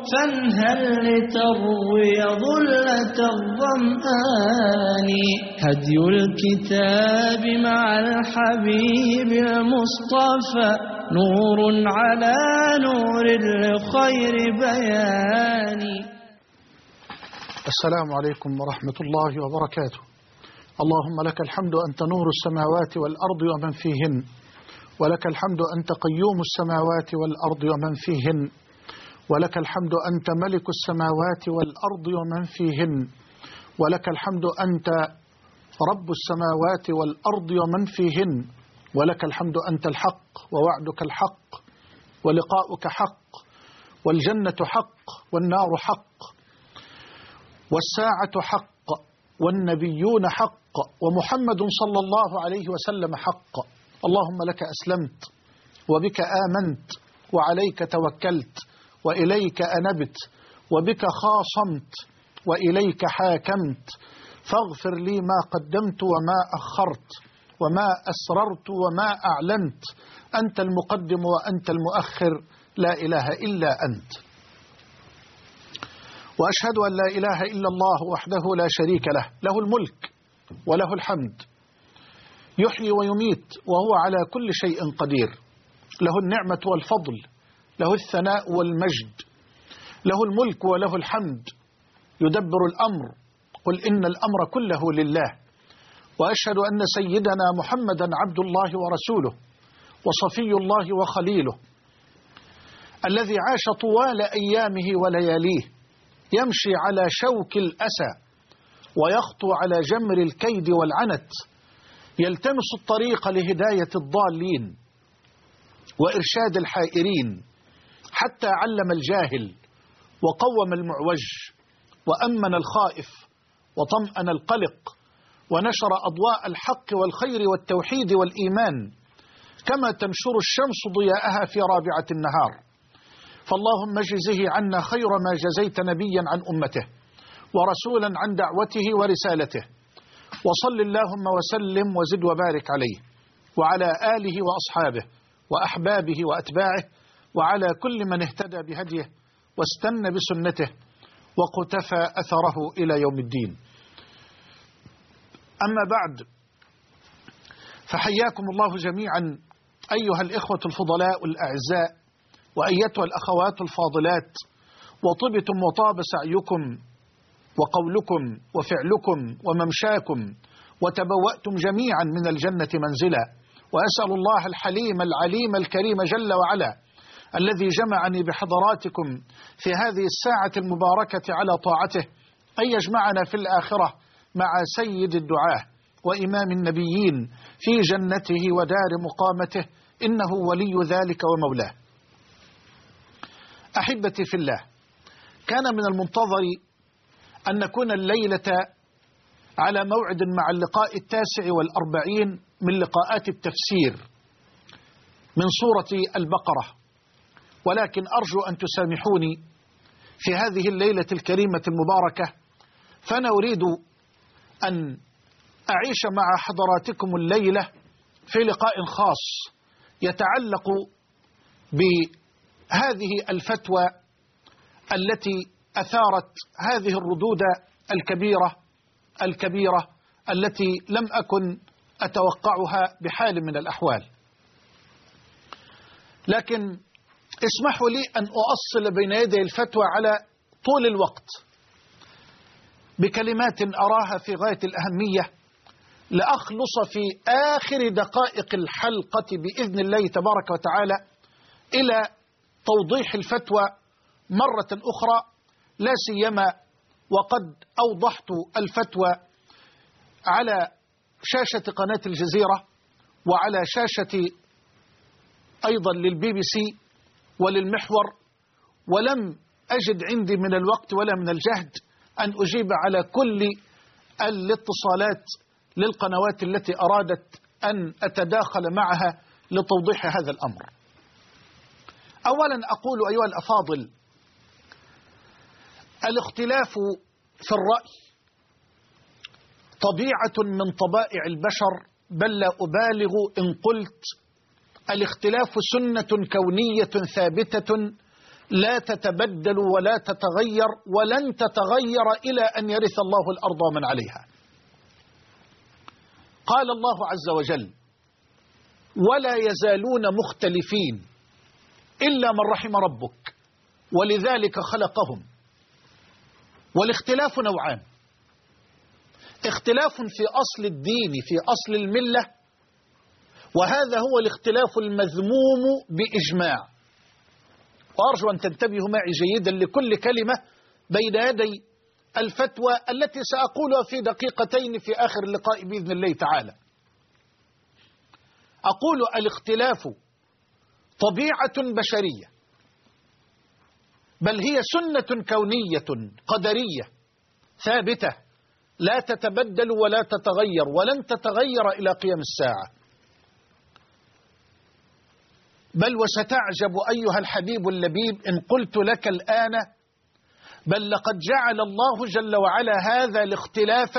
فانهل لتروي ظلة الظمآن. هدي الكتاب مع الحبيب المصطفى نور على نور لخير بيان. السلام عليكم ورحمة الله وبركاته. اللهم لك الحمد أنت نور السماوات والأرض ومن فيهن، ولك الحمد أنت قيوم السماوات والأرض ومن فيهن، ولك الحمد أنت ملك السماوات والأرض ومن فيهن، ولك الحمد أنت رب السماوات والأرض ومن فيهن، ولك الحمد أنت الحق ووعدك الحق ولقاؤك حق والجنة حق والنار حق والساعة حق والنبيون حق ومحمد صلى الله عليه وسلم حق. اللهم لك أسلمت وبك آمنت وعليك توكلت وإليك أنبت وبك خاصمت وإليك حاكمت، فاغفر لي ما قدمت وما أخرت وما أسررت وما أعلنت، أنت المقدم وأنت المؤخر، لا إله إلا أنت. وأشهد أن لا إله إلا الله وحده لا شريك له، له الملك وله الحمد، يحيي ويميت وهو على كل شيء قدير، له النعمة والفضل، له الثناء والمجد، له الملك وله الحمد، يدبر الأمر، قل إن الأمر كله لله. وأشهد أن سيدنا محمدا عبد الله ورسوله وصفي الله وخليله، الذي عاش طوال أيامه ولياليه يمشي على شوك الأسى ويخطو على جمر الكيد والعنت، يلتمس الطريق لهداية الضالين وإرشاد الحائرين، حتى علم الجاهل وقوم المعوج وأمن الخائف وطمأن القلق، ونشر أضواء الحق والخير والتوحيد والإيمان كما تنشر الشمس ضياءها في رابعة النهار. فاللهم اجزه عنا خير ما جزيت نبيا عن أمته ورسولا عن دعوته ورسالته، وصل اللهم وسلم وزد وبارك عليه وعلى آله وأصحابه وأحبابه وأتباعه وعلى كل من اهتدى بهديه واستنى بسنته وقتفى أثره إلى يوم الدين. أما بعد، فحياكم الله جميعا أيها الإخوة الفضلاء الأعزاء وأيتها الأخوات الفاضلات، وطبتم وطاب سعيكم وقولكم وفعلكم وممشاكم، وتبوأتم جميعا من الجنة منزلا. وأسأل الله الحليم العليم الكريم جل وعلا الذي جمعني بحضراتكم في هذه الساعة المباركة على طاعته أن يجمعنا في الآخرة مع سيد الدعاة وإمام النبيين في جنته ودار مقامته، إنه ولي ذلك ومولاه. أحبتي في الله، كان من المنتظر أن نكون الليلة على موعد مع اللقاء 49 من لقاءات التفسير من سورة البقرة، ولكن أرجو أن تسامحوني في هذه الليلة الكريمة المباركة، فأنا أريد أن أعيش مع حضراتكم الليلة في لقاء خاص يتعلق بهذه الفتوى التي أثارت هذه الردود الكبيرة التي لم أكن أتوقعها بحال من الأحوال. لكن اسمحوا لي أن أؤصل بين يدي الفتوى على طول الوقت بكلمات أراها في غاية الأهمية، لأخلص في آخر دقائق الحلقة بإذن الله تبارك وتعالى إلى توضيح الفتوى مرة أخرى، لا سيما وقد أوضحت الفتوى على شاشة قناة الجزيرة وعلى شاشة أيضا للBBC وللمحور، ولم أجد عندي من الوقت ولا من الجهد أن أجيب على كل الاتصالات للقنوات التي أرادت أن أتداخل معها لتوضيح هذا الأمر. أولا أقول أيها الأفاضل، الاختلاف في الرأي طبيعة من طبائع البشر، بل لا أبالغ إن قلت الاختلاف سنة كونية ثابتة لا تتبدل ولا تتغير ولن تتغير إلى أن يرث الله الأرض ومن عليها. قال الله عز وجل: ولا يزالون مختلفين إلا من رحم ربك ولذلك خلقهم. والاختلاف نوعان: اختلاف في أصل الدين في أصل الملة، وهذا هو الاختلاف المذموم بإجماع. وأرجو أن تنتبهوا معي جيدا لكل كلمة بين يدي الفتوى التي سأقولها في دقيقتين في آخر اللقاء بإذن الله تعالى. أقول: الاختلاف طبيعة بشرية، بل هي سنة كونية قدرية ثابتة لا تتبدل ولا تتغير ولن تتغير إلى قيام الساعة. بل وستعجب أيها الحبيب اللبيب إن قلت لك الآن: بل لقد جعل الله جل وعلا هذا الاختلاف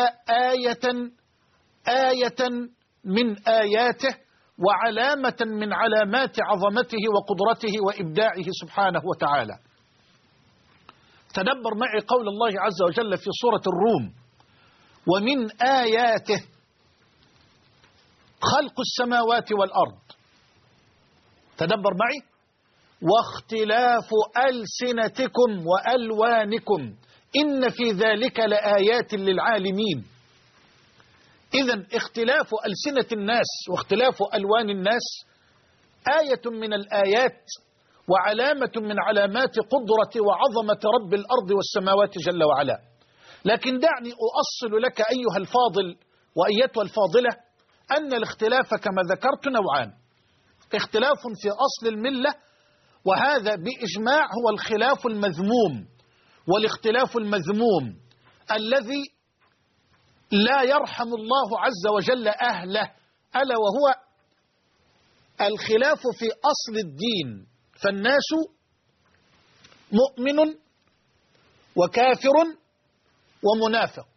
آية من آياته وعلامة من علامات عظمته وقدرته وإبداعه سبحانه وتعالى. تدبر معي قول الله عز وجل في سورة الروم: ومن آياته خلق السماوات والأرض. تدبر معي: واختلاف ألسنتكم وألوانكم إن في ذلك لآيات للعالمين. إذن اختلاف ألسنة الناس واختلاف ألوان الناس آية من الآيات وعلامة من علامات قدرة وعظمة رب الأرض والسماوات جل وعلا. لكن دعني أؤصل لك أيها الفاضل وأيتها الفاضلة أن الاختلاف كما ذكرت نوعان: اختلاف في أصل الملة، وهذا بإجماع هو الخلاف المذموم، والاختلاف المذموم الذي لا يرحم الله عز وجل أهله، ألا وهو الخلاف في أصل الدين. فالناس مؤمن وكافر ومنافق.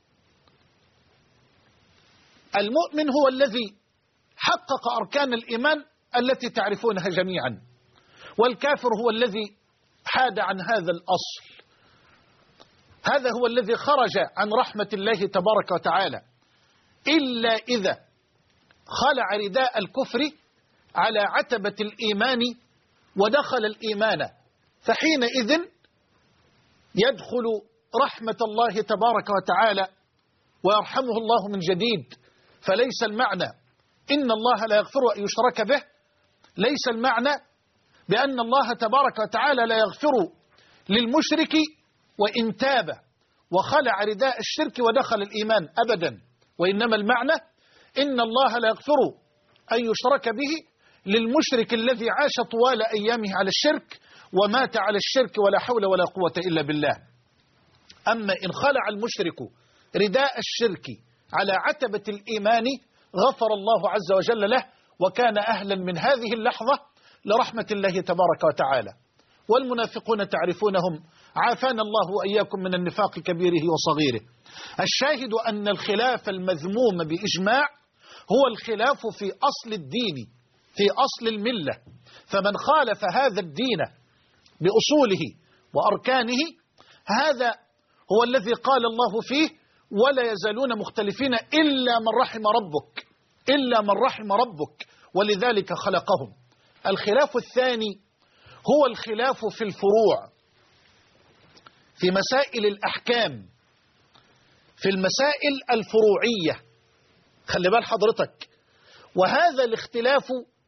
المؤمن هو الذي حقق أركان الإيمان التي تعرفونها جميعا، والكافر هو الذي حاد عن هذا الأصل. هذا هو الذي خرج عن رحمة الله تبارك وتعالى، إلا إذا خلع رداء الكفر على عتبة الإيمان ودخل الإيمان، فحينئذ يدخل رحمة الله تبارك وتعالى ويرحمه الله من جديد. فليس المعنى إن الله لا يغفر أن يشرك به، ليس المعنى بأن الله تبارك وتعالى لا يغفر للمشرك وإن تاب وخلع رداء الشرك ودخل الإيمان أبدا، وإنما المعنى إن الله لا يغفر أن يشرك به للمشرك الذي عاش طوال أيامه على الشرك ومات على الشرك ولا حول ولا قوة إلا بالله. أما إن خلع المشرك رداء الشرك على عتبة الإيمان غفر الله عز وجل له، وكان أهلا من هذه اللحظة لرحمة الله تبارك وتعالى. والمنافقون تعرفونهم، عافانا الله وإياكم من النفاق كبيره وصغيره. الشاهد أن الخلاف المذموم بإجماع هو الخلاف في أصل الدين في أصل الملة. فمن خالف هذا الدين بأصوله وأركانه هذا هو الذي قال الله فيه: ولا يزالون مختلفين إلا من رحم ربك، إلا من رحم ربك ولذلك خلقهم. الخلاف الثاني هو الخلاف في الفروع، في مسائل الأحكام، في المسائل الفروعية. خلي بال حضرتك، وهذا الاختلاف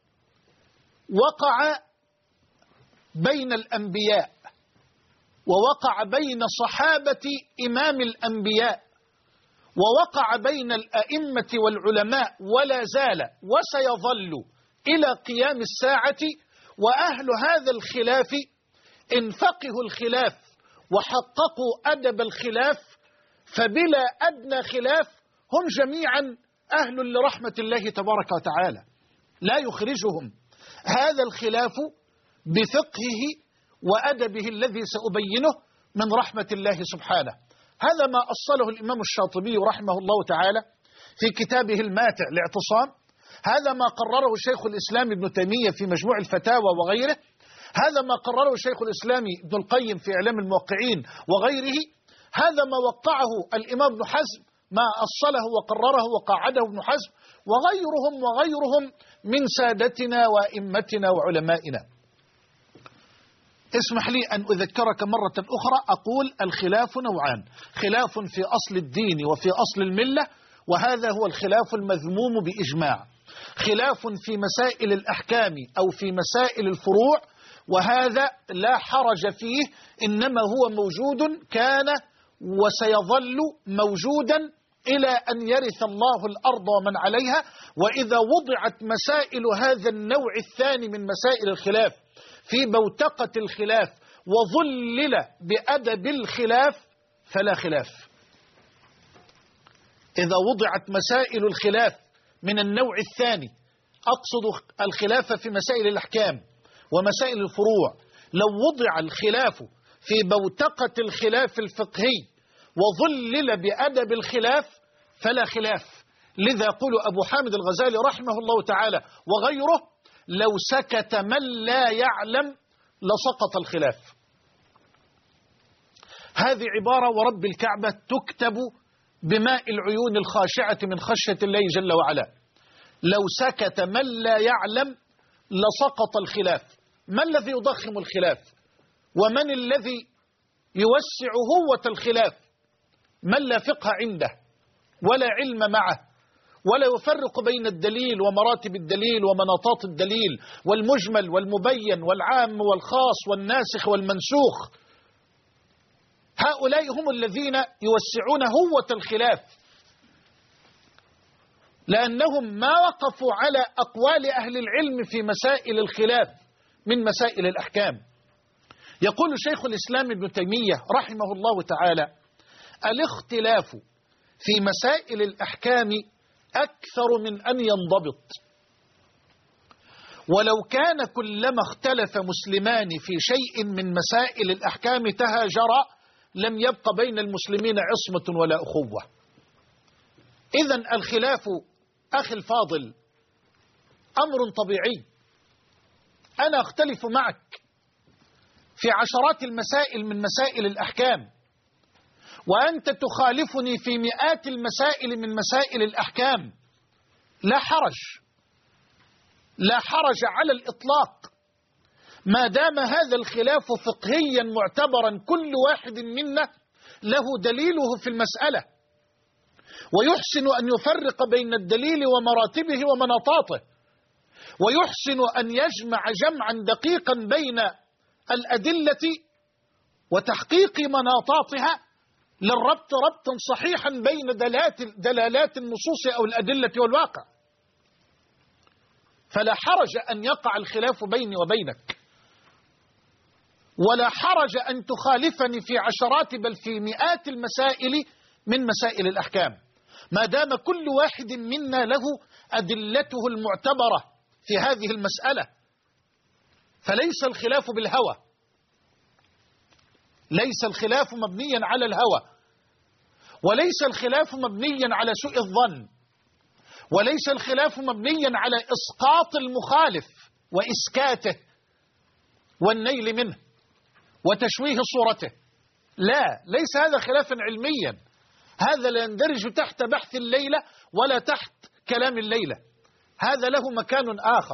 وقع بين الأنبياء ووقع بين صحابة إمام الأنبياء ووقع بين الأئمة والعلماء ولا زال وسيظل إلى قيام الساعة. وأهل هذا الخلاف إن فقهوا الخلاف وحققوا أدب الخلاف فبلا أدنى خلاف هم جميعا أهل لرحمة الله تبارك وتعالى، لا يخرجهم هذا الخلاف بفقهه وأدبه الذي سأبينه من رحمة الله سبحانه. هذا ما أصله الإمام الشاطبي رحمه الله تعالى في كتابه الماتع الاعتصام، هذا ما قرره شيخ الإسلام ابن تيمية في مجموع الفتاوى وغيره، هذا ما قرره شيخ الإسلام ابن القيم في إعلام الموقعين وغيره، هذا ما وقعه الإمام ابن حزم، ما أصله وقرره وقاعده ابن حزم وغيرهم من سادتنا وأئمتنا وعلمائنا. اسمح لي أن أذكرك مرة أخرى، أقول الخلاف نوعان: خلاف في أصل الدين وفي أصل الملة، وهذا هو الخلاف المذموم بإجماع. خلاف في مسائل الأحكام أو في مسائل الفروع، وهذا لا حرج فيه، إنما هو موجود كان وسيظل موجودا إلى أن يرث الله الأرض ومن عليها. وإذا وضعت مسائل هذا النوع الثاني من مسائل الخلاف في بوتقة الخلاف وظلل بأدب الخلاف فلا خلاف. إذا وضعت مسائل الخلاف من النوع الثاني، أقصد الخلاف في مسائل الأحكام ومسائل الفروع، لو وضع الخلاف في بوتقة الخلاف الفقهي وظلل بأدب الخلاف فلا خلاف. لذا يقول أبو حامد الغزالي رحمه الله تعالى وغيره: لو سكت من لا يعلم لسقط الخلاف. هذه عبارة ورب الكعبة تكتب بماء العيون الخاشعة من خشية الله جل وعلا. لو سكت من لا يعلم لسقط الخلاف. ما الذي يضخم الخلاف؟ ومن الذي يوسع هوة الخلاف؟ من لا فقه عنده ولا علم معه، ولا يفرق بين الدليل ومراتب الدليل ومناطات الدليل والمجمل والمبين والعام والخاص والناسخ والمنسوخ. هؤلاء هم الذين يوسعون هوة الخلاف، لأنهم ما وقفوا على أقوال أهل العلم في مسائل الخلاف من مسائل الأحكام. يقول شيخ الإسلام ابن تيمية رحمه الله تعالى: الاختلاف في مسائل الأحكام أكثر من أن ينضبط، ولو كان كلما اختلف مسلمان في شيء من مسائل الأحكام تهاجرا لم يبق بين المسلمين عصمة ولا أخوة. إذن الخلاف أخي الفاضل أمر طبيعي. أنا أختلف معك في عشرات المسائل من مسائل الأحكام، وأنت تخالفني في مئات المسائل من مسائل الأحكام. لا حرج، لا حرج على الإطلاق، ما دام هذا الخلاف فقهيا معتبرا، كل واحد منا له دليله في المسألة، ويحسن أن يفرق بين الدليل ومراتبه ومناطاته، ويحسن أن يجمع جمعا دقيقا بين الأدلة وتحقيق مناطاتها للربط ربطا صحيحا بين دلالات النصوص أو الأدلة والواقع. فلا حرج أن يقع الخلاف بيني وبينك، ولا حرج أن تخالفني في عشرات بل في مئات المسائل من مسائل الأحكام، ما دام كل واحد منا له أدلته المعتبرة في هذه المسألة. فليس الخلاف بالهوى، ليس الخلاف مبنيا على الهوى، وليس الخلاف مبنيا على سوء الظن، وليس الخلاف مبنيا على إسقاط المخالف وإسكاته والنيل منه وتشويه صورته. لا، ليس هذا خلافا علميا، هذا لا يندرج تحت بحث الليلة ولا تحت كلام الليلة، هذا له مكان آخر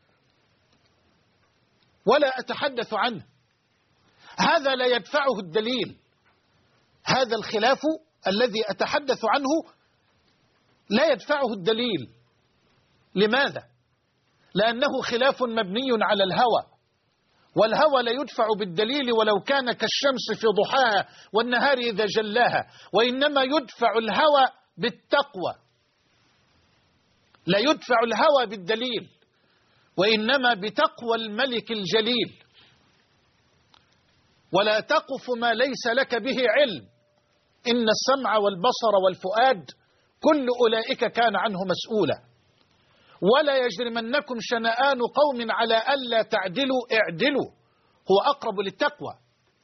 ولا أتحدث عنه. هذا لا يدفعه الدليل، هذا الخلاف الذي أتحدث عنه لا يدفعه الدليل. لماذا؟ لأنه خلاف مبني على الهوى، والهوى لا يدفع بالدليل ولو كان كالشمس في ضحاها والنهار إذا جلاها، وإنما يدفع الهوى بالتقوى. لا يدفع الهوى بالدليل، وإنما بتقوى الملك الجليل. ولا تقف ما ليس لك به علم، إن السمع والبصر والفؤاد كل أولئك كان عنه مسؤولا. ولا يجرمنكم شنآن قوم على ألا تعدلوا اعدلوا هو أقرب للتقوى.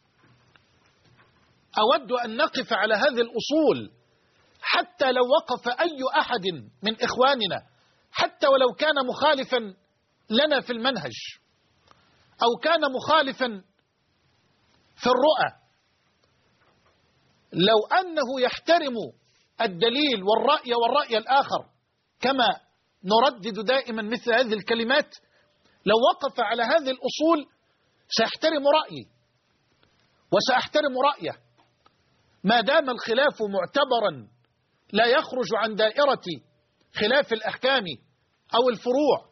أود أن نقف على هذه الأصول، حتى لو وقف أي أحد من إخواننا حتى ولو كان مخالفا لنا في المنهج، أو كان مخالفا في الرؤى، لو أنه يحترم الدليل والرأي الآخر كما نردد دائما مثل هذه الكلمات، لو وقف على هذه الأصول سيحترم رأيي وسأحترم رأيه، ما دام الخلاف معتبرا لا يخرج عن دائرة خلاف الأحكام أو الفروع.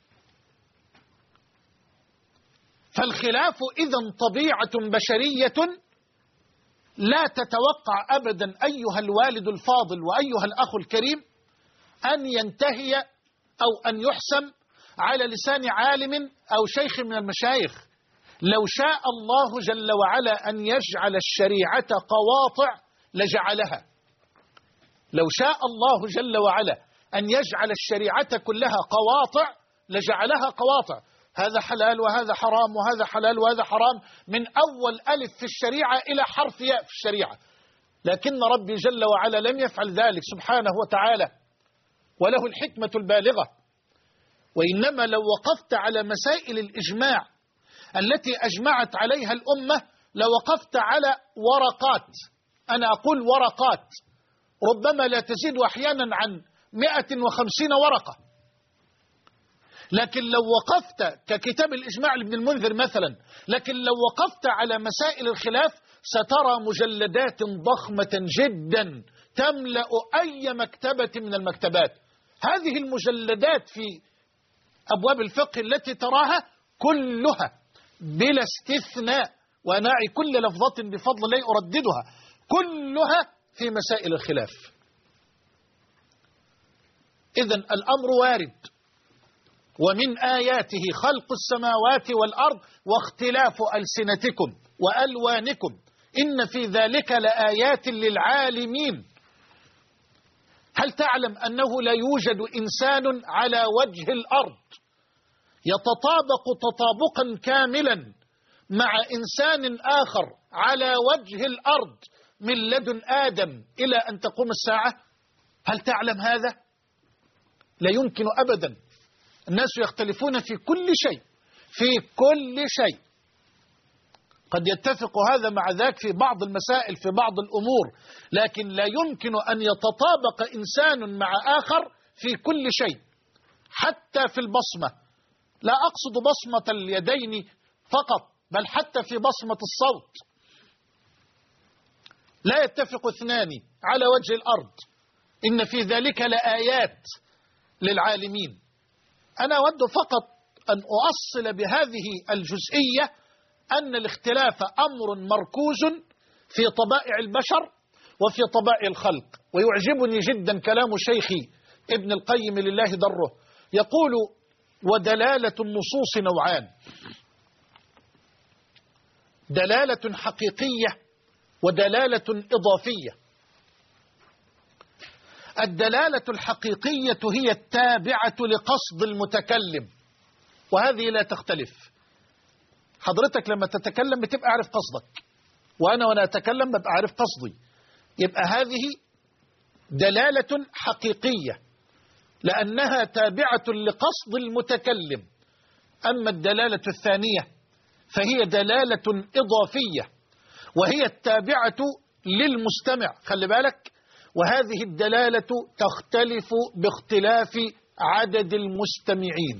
فالخلاف إذن طبيعة بشرية لا تتوقع أبدا أيها الوالد الفاضل وأيها الأخ الكريم أن ينتهي أو أن يحسم على لسان عالم أو شيخ من المشايخ. لو شاء الله جل وعلا أن يجعل الشريعة قواطع لجعلها، لو شاء الله جل وعلا أن يجعل الشريعة كلها قواطع لجعلها قواطع، هذا حلال وهذا حرام وهذا حلال وهذا حرام، من أول ألف في الشريعة إلى حرف ياء في الشريعة. لكن ربي جل وعلا لم يفعل ذلك سبحانه وتعالى، وله الحكمة البالغة. وإنما لو وقفت على مسائل الإجماع التي أجمعت عليها الأمة لوقفت على ورقات، أنا أقول ورقات ربما لا تزيد أحيانا عن 150 ورقة، لكن لو وقفت ككتاب الإجماع لابن المنذر مثلا، لكن لو وقفت على مسائل الخلاف سترى مجلدات ضخمة جدا تملأ أي مكتبة من المكتبات. هذه المجلدات في أبواب الفقه التي تراها كلها بلا استثناء، وأنا أعي كل لفظة بفضل الله أرددها، كلها في مسائل الخلاف. إذن الأمر وارد، ومن آياته خلق السماوات والأرض واختلاف ألسنتكم وألوانكم إن في ذلك لآيات للعالمين. هل تعلم أنه لا يوجد إنسان على وجه الأرض يتطابق تطابقا كاملا مع إنسان آخر على وجه الأرض من لدن آدم إلى أن تقوم الساعة؟ هل تعلم هذا؟ لا يمكن أبدا. الناس يختلفون في كل شيء، في كل شيء، قد يتفق هذا مع ذاك في بعض المسائل في بعض الأمور، لكن لا يمكن أن يتطابق إنسان مع آخر في كل شيء، حتى في البصمة. لا أقصد بصمة اليدين فقط، بل حتى في بصمة الصوت لا يتفق اثنان على وجه الأرض إن في ذلك لآيات للعالمين. أنا أود فقط أن أؤصل بهذه الجزئية أن الاختلاف أمر مركوز في طبائع البشر وفي طبائع الخلق. ويعجبني جدا كلام شيخي ابن القيم لله دره، يقول: ودلالة النصوص نوعان، دلالة حقيقية ودلالة إضافية. الدلالة الحقيقية هي التابعة لقصد المتكلم، وهذه لا تختلف. حضرتك لما تتكلم بتبقى عارف قصدك، وأنا أتكلم ببقى عارف قصدي، يبقى هذه دلالة حقيقية لأنها تابعة لقصد المتكلم. أما الدلالة الثانية فهي دلالة إضافية، وهي التابعة للمستمع. خلي بالك، وهذه الدلالة تختلف باختلاف عدد المستمعين.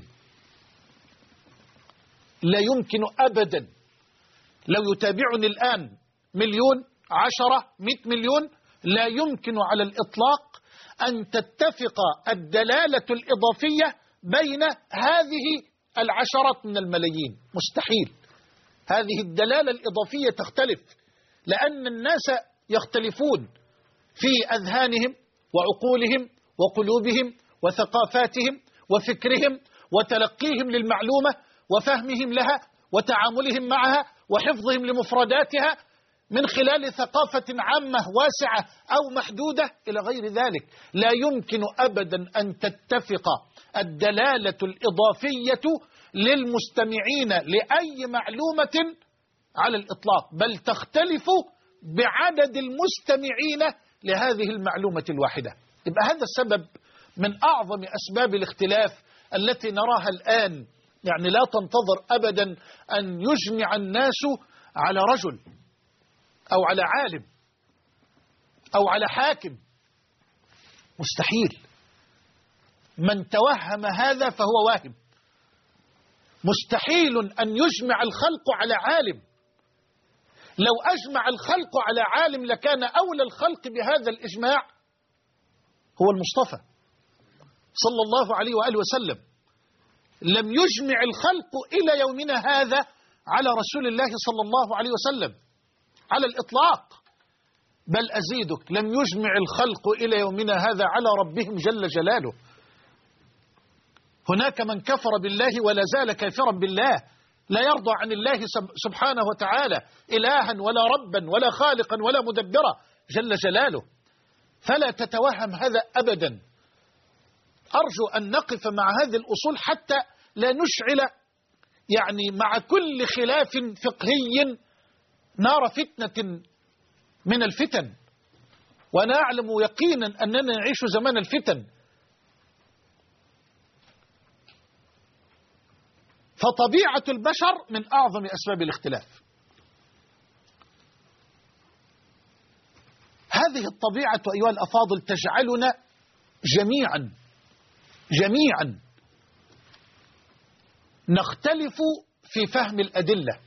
لا يمكن أبدا لو يتابعني الآن 1,000,000 10 100 مليون، لا يمكن على الإطلاق أن تتفق الدلالة الإضافية بين هذه العشرات من الملايين، مستحيل. هذه الدلالة الإضافية تختلف لأن الناس يختلفون في أذهانهم وعقولهم وقلوبهم وثقافاتهم وفكرهم وتلقيهم للمعلومة وفهمهم لها وتعاملهم معها وحفظهم لمفرداتها من خلال ثقافة عامة واسعة أو محدودة إلى غير ذلك. لا يمكن أبدا أن تتفق الدلالة الإضافية للمستمعين لأي معلومة على الإطلاق، بل تختلف بعدد المستمعين لهذه المعلومة الواحدة. يبقى هذا السبب من أعظم أسباب الاختلاف التي نراها الآن يعني لا تنتظر أبدا أن يجمع الناس على رجل أو على عالم أو على حاكم، مستحيل. من توهم هذا فهو واهم. مستحيل أن يجمع الخلق على عالم. لو أجمع الخلق على عالم لكان أولى الخلق بهذا الإجماع هو المصطفى صلى الله عليه وآله وسلم. لم يجمع الخلق إلى يومنا هذا على رسول الله صلى الله عليه وسلم على الإطلاق، بل أزيدك، لم يجمع الخلق إلى يومنا هذا على ربهم جل جلاله. هناك من كفر بالله ولا زال كافرا بالله، لا يرضى عن الله سبحانه وتعالى إلها ولا ربا ولا خالقا ولا مدبرا جل جلاله. فلا تتوهم هذا أبدا. أرجو أن نقف مع هذه الأصول حتى لا نشعل يعني مع كل خلاف فقهي نار فتنة من الفتن، ونعلم يقينا أننا نعيش زمان الفتن. فطبيعة البشر من أعظم أسباب الاختلاف. هذه الطبيعة أيها الأفاضل تجعلنا جميعا نختلف في فهم الأدلة.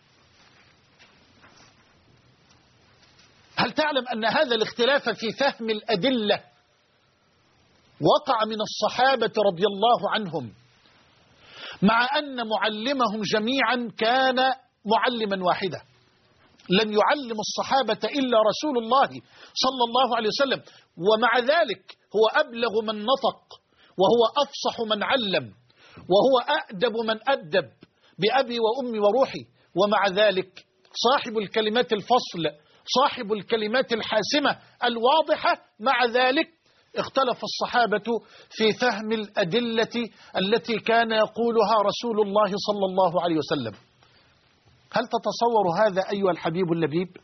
هل تعلم أن هذا الاختلاف في فهم الأدلة وقع من الصحابة رضي الله عنهم، مع أن معلمهم جميعا كان معلما واحدا. لم يعلم الصحابة إلا رسول الله صلى الله عليه وسلم، ومع ذلك هو أبلغ من نطق، وهو أفصح من علم، وهو أأدب من أدب بأبي وأمي وروحي. ومع ذلك صاحب الكلمات الفصل، صاحب الكلمات الحاسمة الواضحة، مع ذلك اختلف الصحابة في فهم الأدلة التي كان يقولها رسول الله صلى الله عليه وسلم. هل تتصور هذا أيها الحبيب اللبيب؟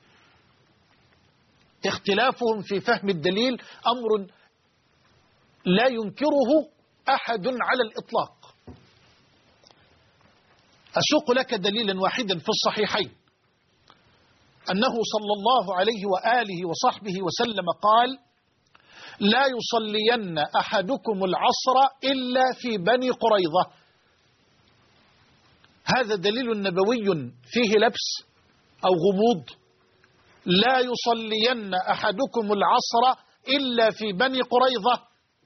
اختلافهم في فهم الدليل أمر لا ينكره أحد على الإطلاق. أسوق لك دليلا واحدا في الصحيحين أنه صلى الله عليه وآله وصحبه وسلم قال: لا يصلين أحدكم العصر إلا في بني قريظة. هذا دليل نبوي فيه لبس أو غموض. لا يصلين أحدكم العصر إلا في بني قريظة.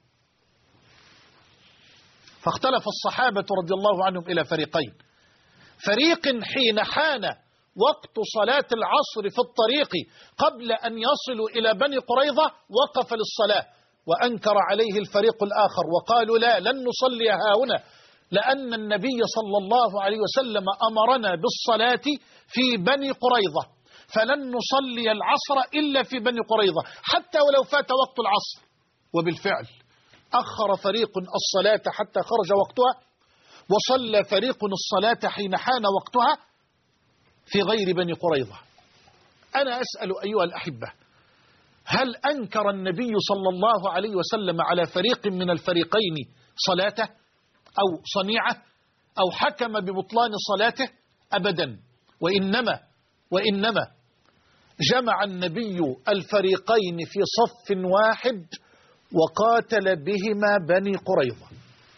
فاختلف الصحابة رضي الله عنهم إلى فريقين: فريق حين حان وقت صلاة العصر في الطريق قبل أن يصلوا إلى بني قريظة وقف للصلاة، وأنكر عليه الفريق الآخر وقالوا: لا، لن نصلي هاهنا، لأن النبي صلى الله عليه وسلم أمرنا بالصلاة في بني قريظة، فلن نصلي العصر إلا في بني قريظة حتى ولو فات وقت العصر. وبالفعل أخر فريق الصلاة حتى خرج وقتها، وصلى فريق الصلاة حين حان وقتها في غير بني قريظة. أنا أسأل أيها الأحبة: هل أنكر النبي صلى الله عليه وسلم على فريق من الفريقين صلاته أو صنيعه أو حكم ببطلان صلاته؟ أبدا. وإنما جمع النبي الفريقين في صف واحد وقاتل بهما بني قريظة.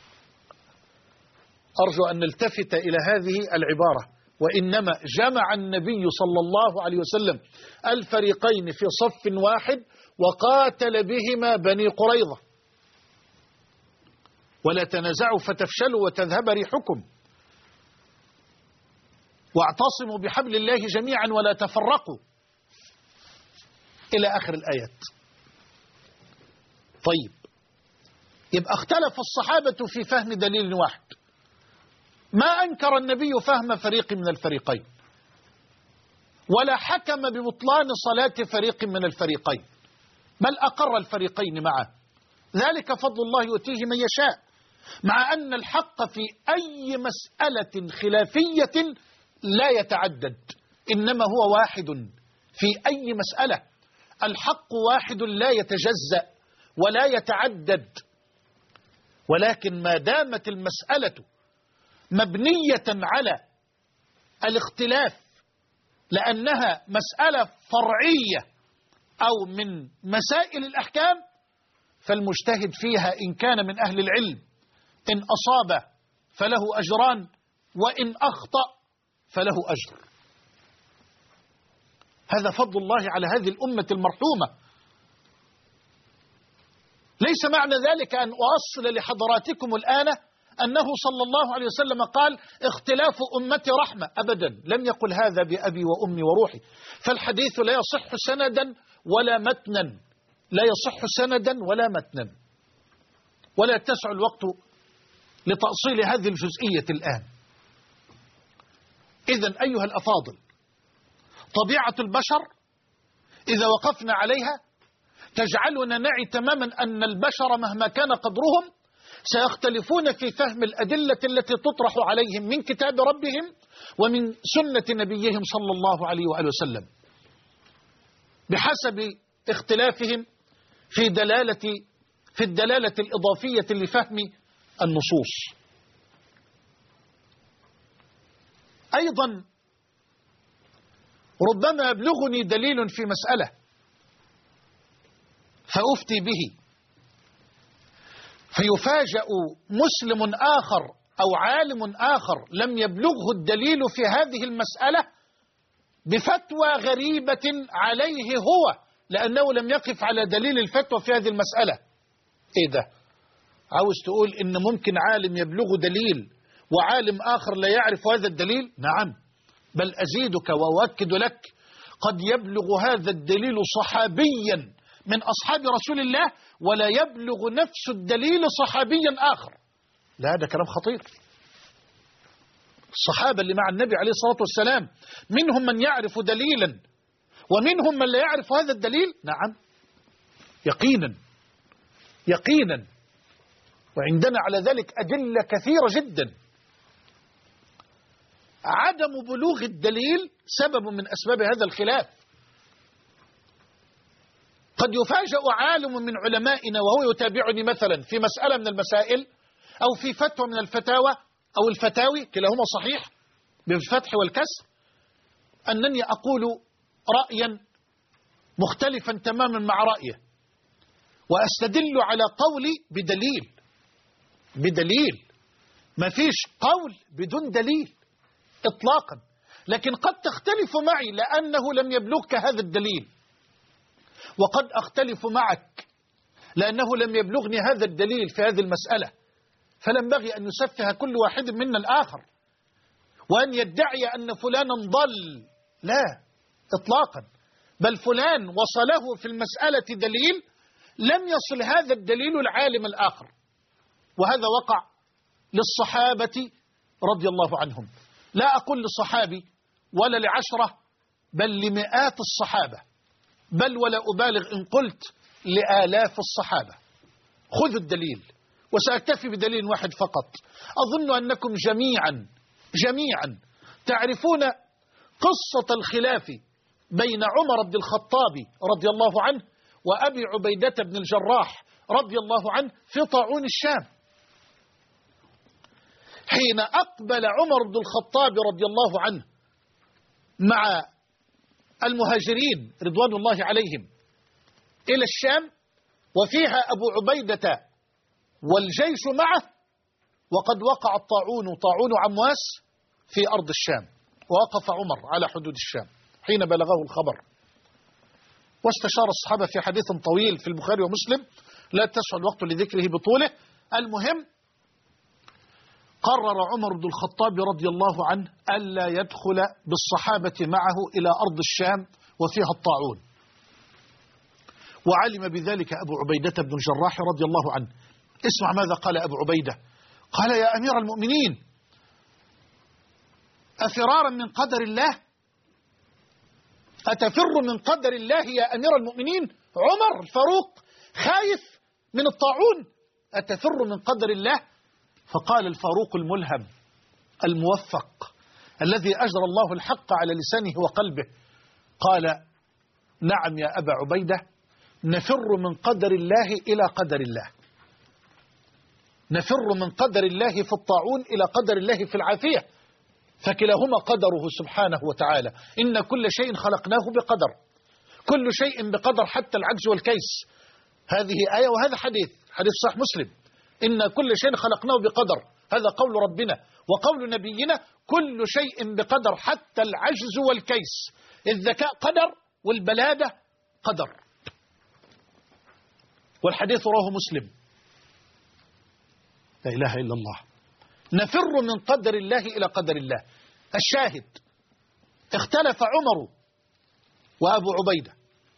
أرجو أن نلتفت إلى هذه العبارة: وإنما جمع النبي صلى الله عليه وسلم الفريقين في صف واحد وقاتل بهما بني قريظة. ولا تنازعوا فتفشلوا وتذهب ريحكم، واعتصموا بحبل الله جميعا ولا تفرقوا، إلى آخر الآيات. طيب، يبقى اختلف الصحابة في فهم دليل واحد. ما أنكر النبي فهم فريق من الفريقين، ولا حكم ببطلان صلاة فريق من الفريقين، بل أقر الفريقين معه. ذلك فضل الله يؤتيه من يشاء. مع أن الحق في أي مسألة خلافية لا يتعدد، إنما هو واحد في أي مسألة. الحق واحد لا يتجزأ ولا يتعدد. ولكن ما دامت المسألة مبنية على الاختلاف لأنها مسألة فرعية أو من مسائل الأحكام، فالمجتهد فيها إن كان من أهل العلم إن أصاب فله أجران وإن أخطأ فله أجر. هذا فضل الله على هذه الأمة المرحومة. ليس معنى ذلك أن أؤصل لحضراتكم الآن أنه صلى الله عليه وسلم قال اختلاف أمتي رحمة، أبدا، لم يقل هذا بأبي وأمي وروحي، فالحديث لا يصح سندا ولا متنا، لا يصح سندا ولا متنا، ولا يتسع الوقت لتأصيل هذه الجزئية الآن. إذن أيها الأفاضل، طبيعة البشر إذا وقفنا عليها تجعلنا نعي تماما أن البشر مهما كان قدرهم سيختلفون في فهم الأدلة التي تطرح عليهم من كتاب ربهم ومن سنة نبيهم صلى الله عليه وآله وسلم، بحسب اختلافهم في الدلالة الإضافية لفهم النصوص. أيضا ربما يبلغني دليل في مسألة فأفتي به، فيفاجأ مسلم آخر أو عالم آخر لم يبلغه الدليل في هذه المسألة بفتوى غريبة عليه هو، لأنه لم يقف على دليل الفتوى في هذه المسألة. إيه ده؟ عاوز تقول إن ممكن عالم يبلغ دليل وعالم آخر لا يعرف هذا الدليل؟ نعم، بل أزيدك وأؤكد لك، قد يبلغ هذا الدليل صحابيا من أصحاب رسول الله ولا يبلغ نفس الدليل صحابيا آخر. لا، هذا كلام خطير. الصحابة اللي مع النبي عليه الصلاة والسلام منهم من يعرف دليلا ومنهم من لا يعرف هذا الدليل. نعم، يقينا يقينا، وعندنا على ذلك أدلة كثيرة جدا. عدم بلوغ الدليل سبب من أسباب هذا الخلاف. قد يفاجأ عالم من علمائنا وهو يتابعني مثلا في مسألة من المسائل أو في فتوى من الفتاوى أو الفتاوي، كلاهما صحيح بالفتح والكسر، أنني أقول رأيا مختلفا تماما مع رأيه وأستدل على قولي بدليل. ما فيش قول بدون دليل إطلاقا، لكن قد تختلف معي لأنه لم يبلغك هذا الدليل، وقد أختلف معك لأنه لم يبلغني هذا الدليل في هذه المسألة، فلنبغي أن يسفه كل واحد منا الآخر وأن يدعي أن فلانا ضل. لا إطلاقا، بل فلان وصله في المسألة دليل لم يصل هذا الدليل العالم الآخر. وهذا وقع للصحابة رضي الله عنهم، لا أقول لصحابي ولا لعشرة، بل لمئات الصحابة، بل ولا أبالغ إن قلت لآلاف الصحابة. خذوا الدليل، وسأكتفي بدليل واحد فقط. أظن أنكم جميعا تعرفون قصة الخلاف بين عمر بن الخطاب رضي الله عنه وأبي عبيدة بن الجراح رضي الله عنه في طاعون الشام. حين أقبل عمر بن الخطاب رضي الله عنه مع المهاجرين رضوان الله عليهم إلى الشام وفيها أبو عبيدة والجيش معه، وقد وقع طاعون عمواس في أرض الشام، ووقف عمر على حدود الشام حين بلغه الخبر، واستشار الصحابة في حديث طويل في البخاري ومسلم لا تسع الوقت لذكره بطوله. المهم، قرر عمر بن الخطاب رضي الله عنه ألا يدخل بالصحابة معه إلى أرض الشام وفيها الطاعون، وعلم بذلك أبو عبيدة بن الجراح رضي الله عنه. اسمع ماذا قال أبو عبيدة، قال: يا أمير المؤمنين، أفرارا من قدر الله؟ أتفر من قدر الله يا أمير المؤمنين؟ عمر الفاروق خايف من الطاعون، أتفر من قدر الله؟ فقال الفاروق الملهم الموفق الذي أجرى الله الحق على لسانه وقلبه، قال: نعم يا أبا عبيدة، نفر من قدر الله إلى قدر الله. نفر من قدر الله في الطاعون إلى قدر الله في العافية، فكلاهما قدره سبحانه وتعالى. إن كل شيء خلقناه بقدر، كل شيء بقدر حتى العجز والكيس. هذه آية وهذا حديث صحيح مسلم. إن كل شيء خلقناه بقدر، هذا قول ربنا وقول نبينا، كل شيء بقدر حتى العجز والكيس. الذكاء قدر والبلادة قدر. والحديث رواه مسلم. لا إله إلا الله. نفر من قدر الله إلى قدر الله. الشاهد، اختلف عمر وأبو عبيدة،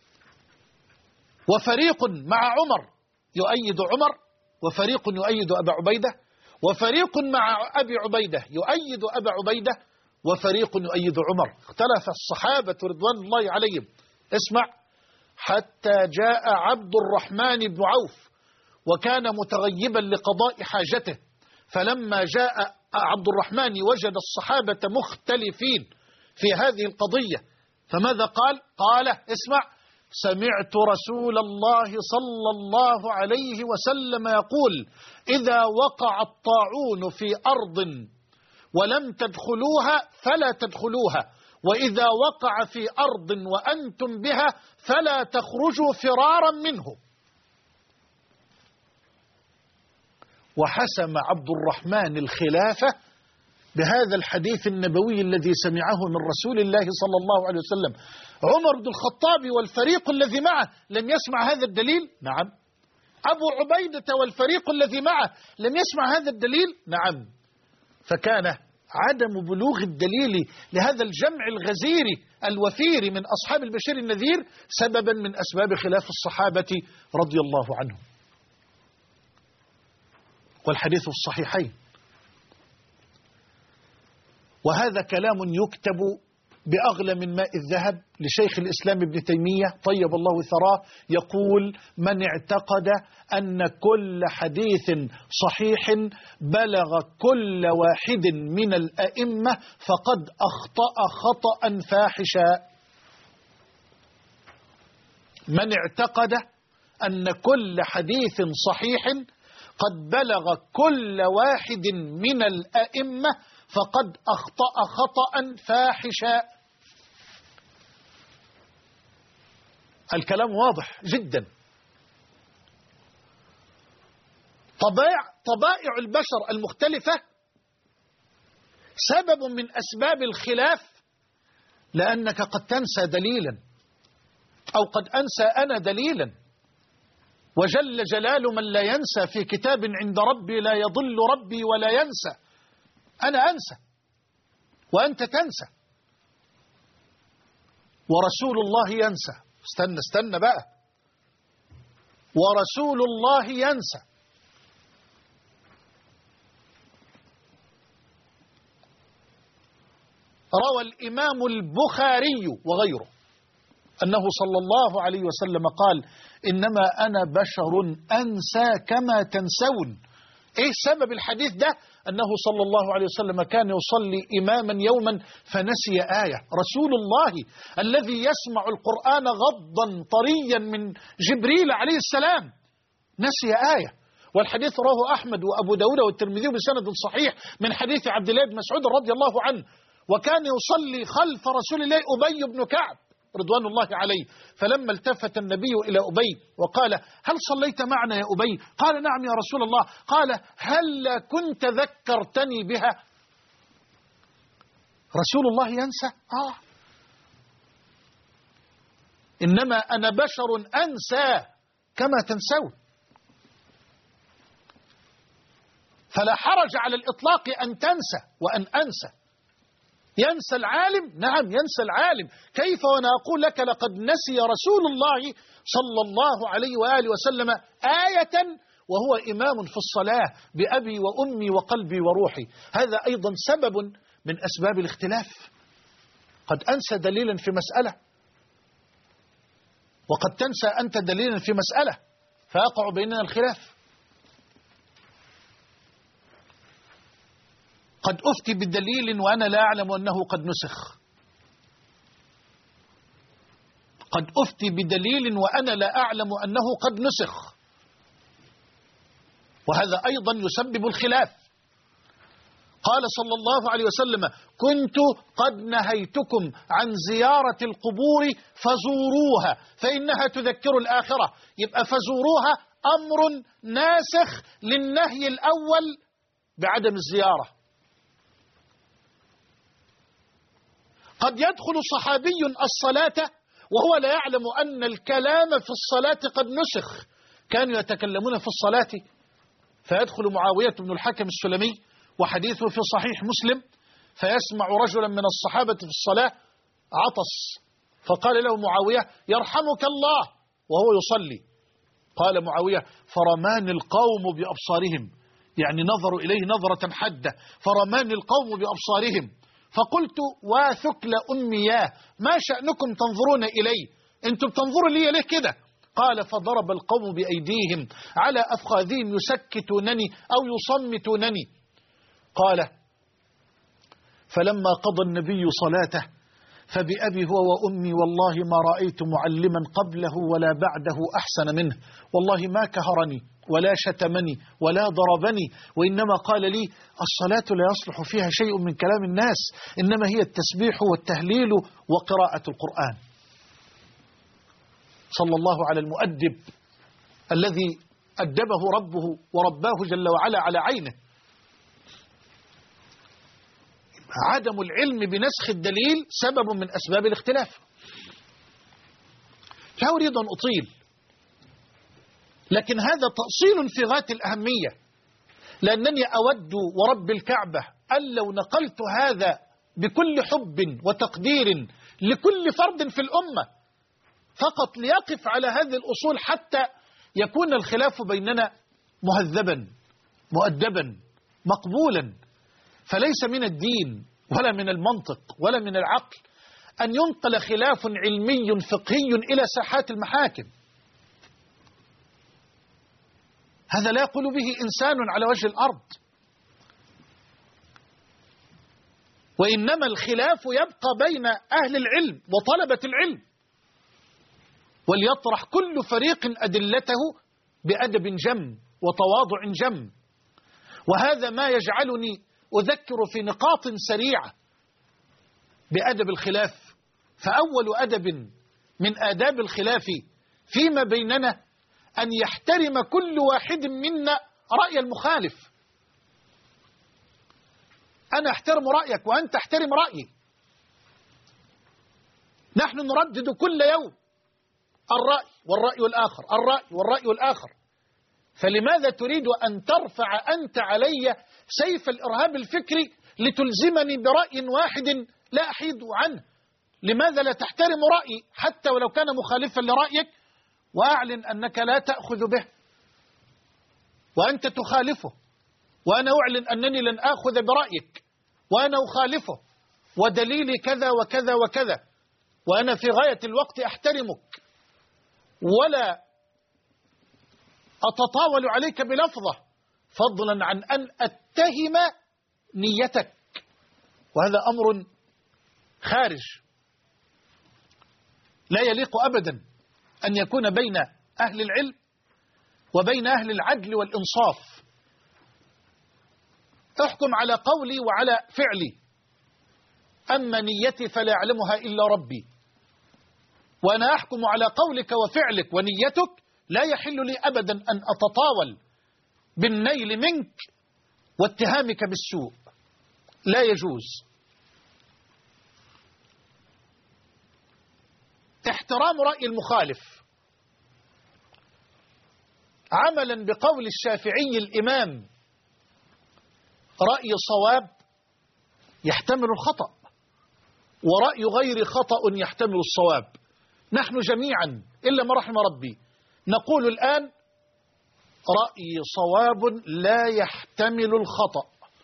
وفريق مع عمر يؤيد عمر، وفريق يؤيد أبا عبيدة، وفريق مع أبي عبيدة يؤيد أبا عبيدة، وفريق يؤيد عمر. اختلف الصحابة رضوان الله عليهم. اسمع: حتى جاء عبد الرحمن بن عوف وكان متغيبا لقضاء حاجته، فلما جاء عبد الرحمن وجد الصحابة مختلفين في هذه القضية، فماذا قال؟ قال: اسمع: سمعت رسول الله صلى الله عليه وسلم يقول: إذا وقع الطاعون في أرض ولم تدخلوها فلا تدخلوها، وإذا وقع في أرض وأنتم بها فلا تخرجوا فرارا منه. وحسم عبد الرحمن الخلافة بهذا الحديث النبوي الذي سمعه من رسول الله صلى الله عليه وسلم. عمر بن الخطاب والفريق الذي معه لم يسمع هذا الدليل؟ نعم. أبو عبيدة والفريق الذي معه لم يسمع هذا الدليل؟ نعم. فكان عدم بلوغ الدليل لهذا الجمع الغزير الوفير من أصحاب البشير النذير سببا من أسباب خلاف الصحابة رضي الله عنهم. والحديث الصحيحين. وهذا كلام يكتب بأغلى من ماء الذهب لشيخ الإسلام ابن تيمية طيب الله ثراه، يقول: من اعتقد أن كل حديث صحيح بلغ كل واحد من الأئمة فقد أخطأ خطأ فاحشا. من اعتقد أن كل حديث صحيح قد بلغ كل واحد من الأئمة فقد أخطأ خطأ فاحشا. الكلام واضح جدا. طبائع البشر المختلفة سبب من أسباب الخلاف، لأنك قد تنسى دليلا، أو قد أنسى أنا دليلا، وجل جلال من لا ينسى في كتاب عند ربي لا يضل ربي ولا ينسى. أنا أنسى وأنت تنسى، ورسول الله ينسى. استنى بقى. ورسول الله ينسى. روى الإمام البخاري وغيره أنه صلى الله عليه وسلم قال: إنما أنا بشر أنسى كما تنسون. إيه سبب الحديث ده؟ أنه صلى الله عليه وسلم كان يصلي إماما يوما فنسي آية. رسول الله الذي يسمع القرآن غضا طريا من جبريل عليه السلام نسي آية. والحديث رواه أحمد وأبو داود والترمذي بسند صحيح من حديث عبد الله بن مسعود رضي الله عنه، وكان يصلي خلف رسول الله أبي بن كعب رضوان الله عليه، فلما التفت النبي إلى أبي وقال: هل صليت معنا يا أبي؟ قال: نعم يا رسول الله. قال: هل كنت ذكرتني بها؟ رسول الله ينسى؟ إنما أنا بشر أنسى كما تنسون. فلا حرج على الإطلاق أن تنسى وأن أنسى. ينسى العالم؟ نعم ينسى العالم. كيف وأنا أقول لك لقد نسي رسول الله صلى الله عليه وآله وسلم آية وهو إمام في الصلاة بأبي وأمي وقلبي وروحي. هذا أيضا سبب من أسباب الاختلاف. قد أنسى دليلا في مسألة، وقد تنسى أنت دليلا في مسألة، فيقع بيننا الخلاف. قد أفتي بدليل وأنا لا أعلم أنه قد نسخ. قد أفتي بدليل وأنا لا أعلم أنه قد نسخ. وهذا أيضا يسبب الخلاف. قال صلى الله عليه وسلم: كنت قد نهيتكم عن زيارة القبور فزوروها فإنها تذكر الآخرة. يبقى فزوروها أمر ناسخ للنهي الأول بعدم الزيارة. قد يدخل صحابي الصلاة وهو لا يعلم أن الكلام في الصلاة قد نسخ. كانوا يتكلمون في الصلاة فيدخل معاوية بن الحكم السلمي وحديثه في صحيح مسلم، فيسمع رجلا من الصحابة في الصلاة عطس، فقال له معاوية: يرحمك الله، وهو يصلي. قال معاوية: فرماني القوم بأبصارهم، يعني نظروا إليه نظرة حادة، فرماني القوم بأبصارهم، فقلت: واثكل أمياه، ما شأنكم تنظرون إلي؟ أنتم بتنظروا لي ليه كده؟ قال: فضرب القوم بأيديهم على أفخاذهم يسكتونني أو يصمتونني. قال: فلما قضى النبي صلاته فبأبي هو وأمي والله ما رأيت معلما قبله ولا بعده أحسن منه، والله ما كهرني ولا شتمني ولا ضربني، وإنما قال لي: الصلاة لا يصلح فيها شيء من كلام الناس، إنما هي التسبيح والتهليل وقراءة القرآن. صلى الله على المؤدب الذي أدبه ربه ورباه جل وعلا على عينه. عدم العلم بنسخ الدليل سبب من أسباب الاختلاف. لا أريد أن أطيل، لكن هذا تأصيل في غاية الأهمية، لأنني أود ورب الكعبة أن لو نقلت هذا بكل حب وتقدير لكل فرد في الأمة فقط ليقف على هذه الأصول حتى يكون الخلاف بيننا مهذبا مؤدبا مقبولا. فليس من الدين ولا من المنطق ولا من العقل أن ينقل خلاف علمي فقهي إلى ساحات المحاكم. هذا لا يقول به إنسان على وجه الأرض. وإنما الخلاف يبقى بين أهل العلم وطلبة العلم، وليطرح كل فريق أدلته بأدب جم وتواضع جم. وهذا ما يجعلني أذكر في نقاط سريعة بأدب الخلاف. فأول أدب من آداب الخلاف فيما بيننا أن يحترم كل واحد منا رأي المخالف. أنا أحترم رأيك وأنت احترم رأيي. نحن نردد كل يوم الرأي والرأي الآخر، الرأي والرأي الآخر. فلماذا تريد أن ترفع أنت علي سيف الإرهاب الفكري لتلزمني برأي واحد لا أحيد عنه؟ لماذا لا تحترم رأيي حتى ولو كان مخالفا لرأيك، وأعلن أنك لا تأخذ به وأنت تخالفه، وأنا أعلن أنني لن أخذ برأيك وأنا أخالفه ودليلي كذا وكذا وكذا، وأنا في غاية الوقت أحترمك ولا أتطاول عليك بلفظة، فضلا عن أن أتهم نيتك. وهذا أمر خارج لا يليق أبدا أن يكون بين أهل العلم وبين أهل العدل والإنصاف. أحكم على قولي وعلى فعلي، أما نيتي فلا يعلمها إلا ربي، وأنا أحكم على قولك وفعلك ونيتك. لا يحل لي أبدا أن أتطاول بالنيل منك واتهامك بالسوء، لا يجوز. احترام رأي المخالف، عملا بقول الشافعي الإمام: رأي صواب يحتمل الخطأ، ورأي غير خطأ يحتمل الصواب. نحن جميعا إلا ما رحم ربي نقول الآن: رأي صواب لا يحتمل الخطأ،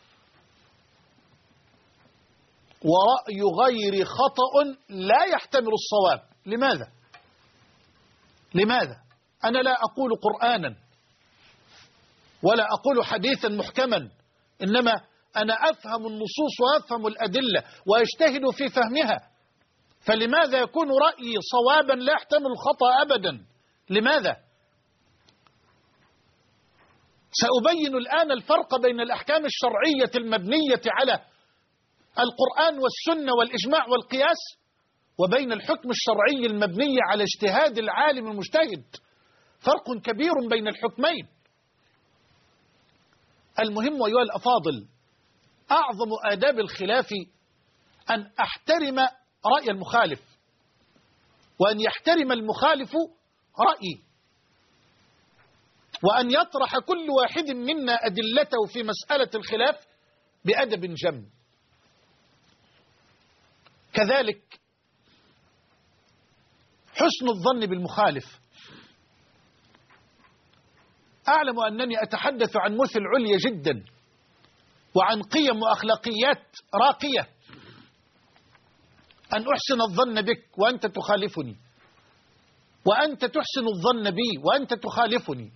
ورأي غير خطأ لا يحتمل الصواب. لماذا؟ لماذا؟ أنا لا أقول قرآنا ولا أقول حديثا محكما، إنما أنا أفهم النصوص وأفهم الأدلة وأجتهد في فهمها. فلماذا يكون رأيي صوابا لا يحتمل الخطأ أبدا؟ لماذا؟ سأبين الآن الفرق بين الأحكام الشرعية المبنية على القرآن والسنة والإجماع والقياس وبين الحكم الشرعي المبني على اجتهاد العالم المجتهد. فرق كبير بين الحكمين. المهم أيها الأفاضل، أعظم آداب الخلاف أن أحترم رأي المخالف وأن يحترم المخالف رأيي، وأن يطرح كل واحد منا أدلته في مسألة الخلاف بأدب جم. كذلك حسن الظن بالمخالف. أعلم أنني أتحدث عن مثل عليا جدا وعن قيم وأخلاقيات راقية، أن أحسن الظن بك وأنت تخالفني، وأنت تحسن الظن بي وأنت تخالفني.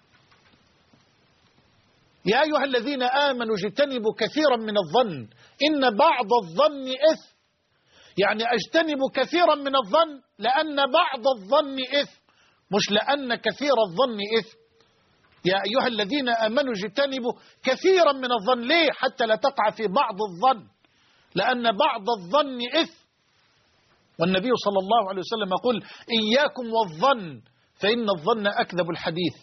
يا أيها الذين آمنوا اجتنبوا كثيرا من الظن إن بعض الظن إثم. يعني أجتنب كثيرا من الظن لأن بعض الظن إثم، مش لأن كثير الظن إثم. يا أيها الذين آمنوا اجتنبوا كثيرا من الظن. ليه؟ حتى لا تقع في بعض الظن، لأن بعض الظن إثم. والنبي صلى الله عليه وسلم يقول إياكم والظن فإن الظن أكذب الحديث.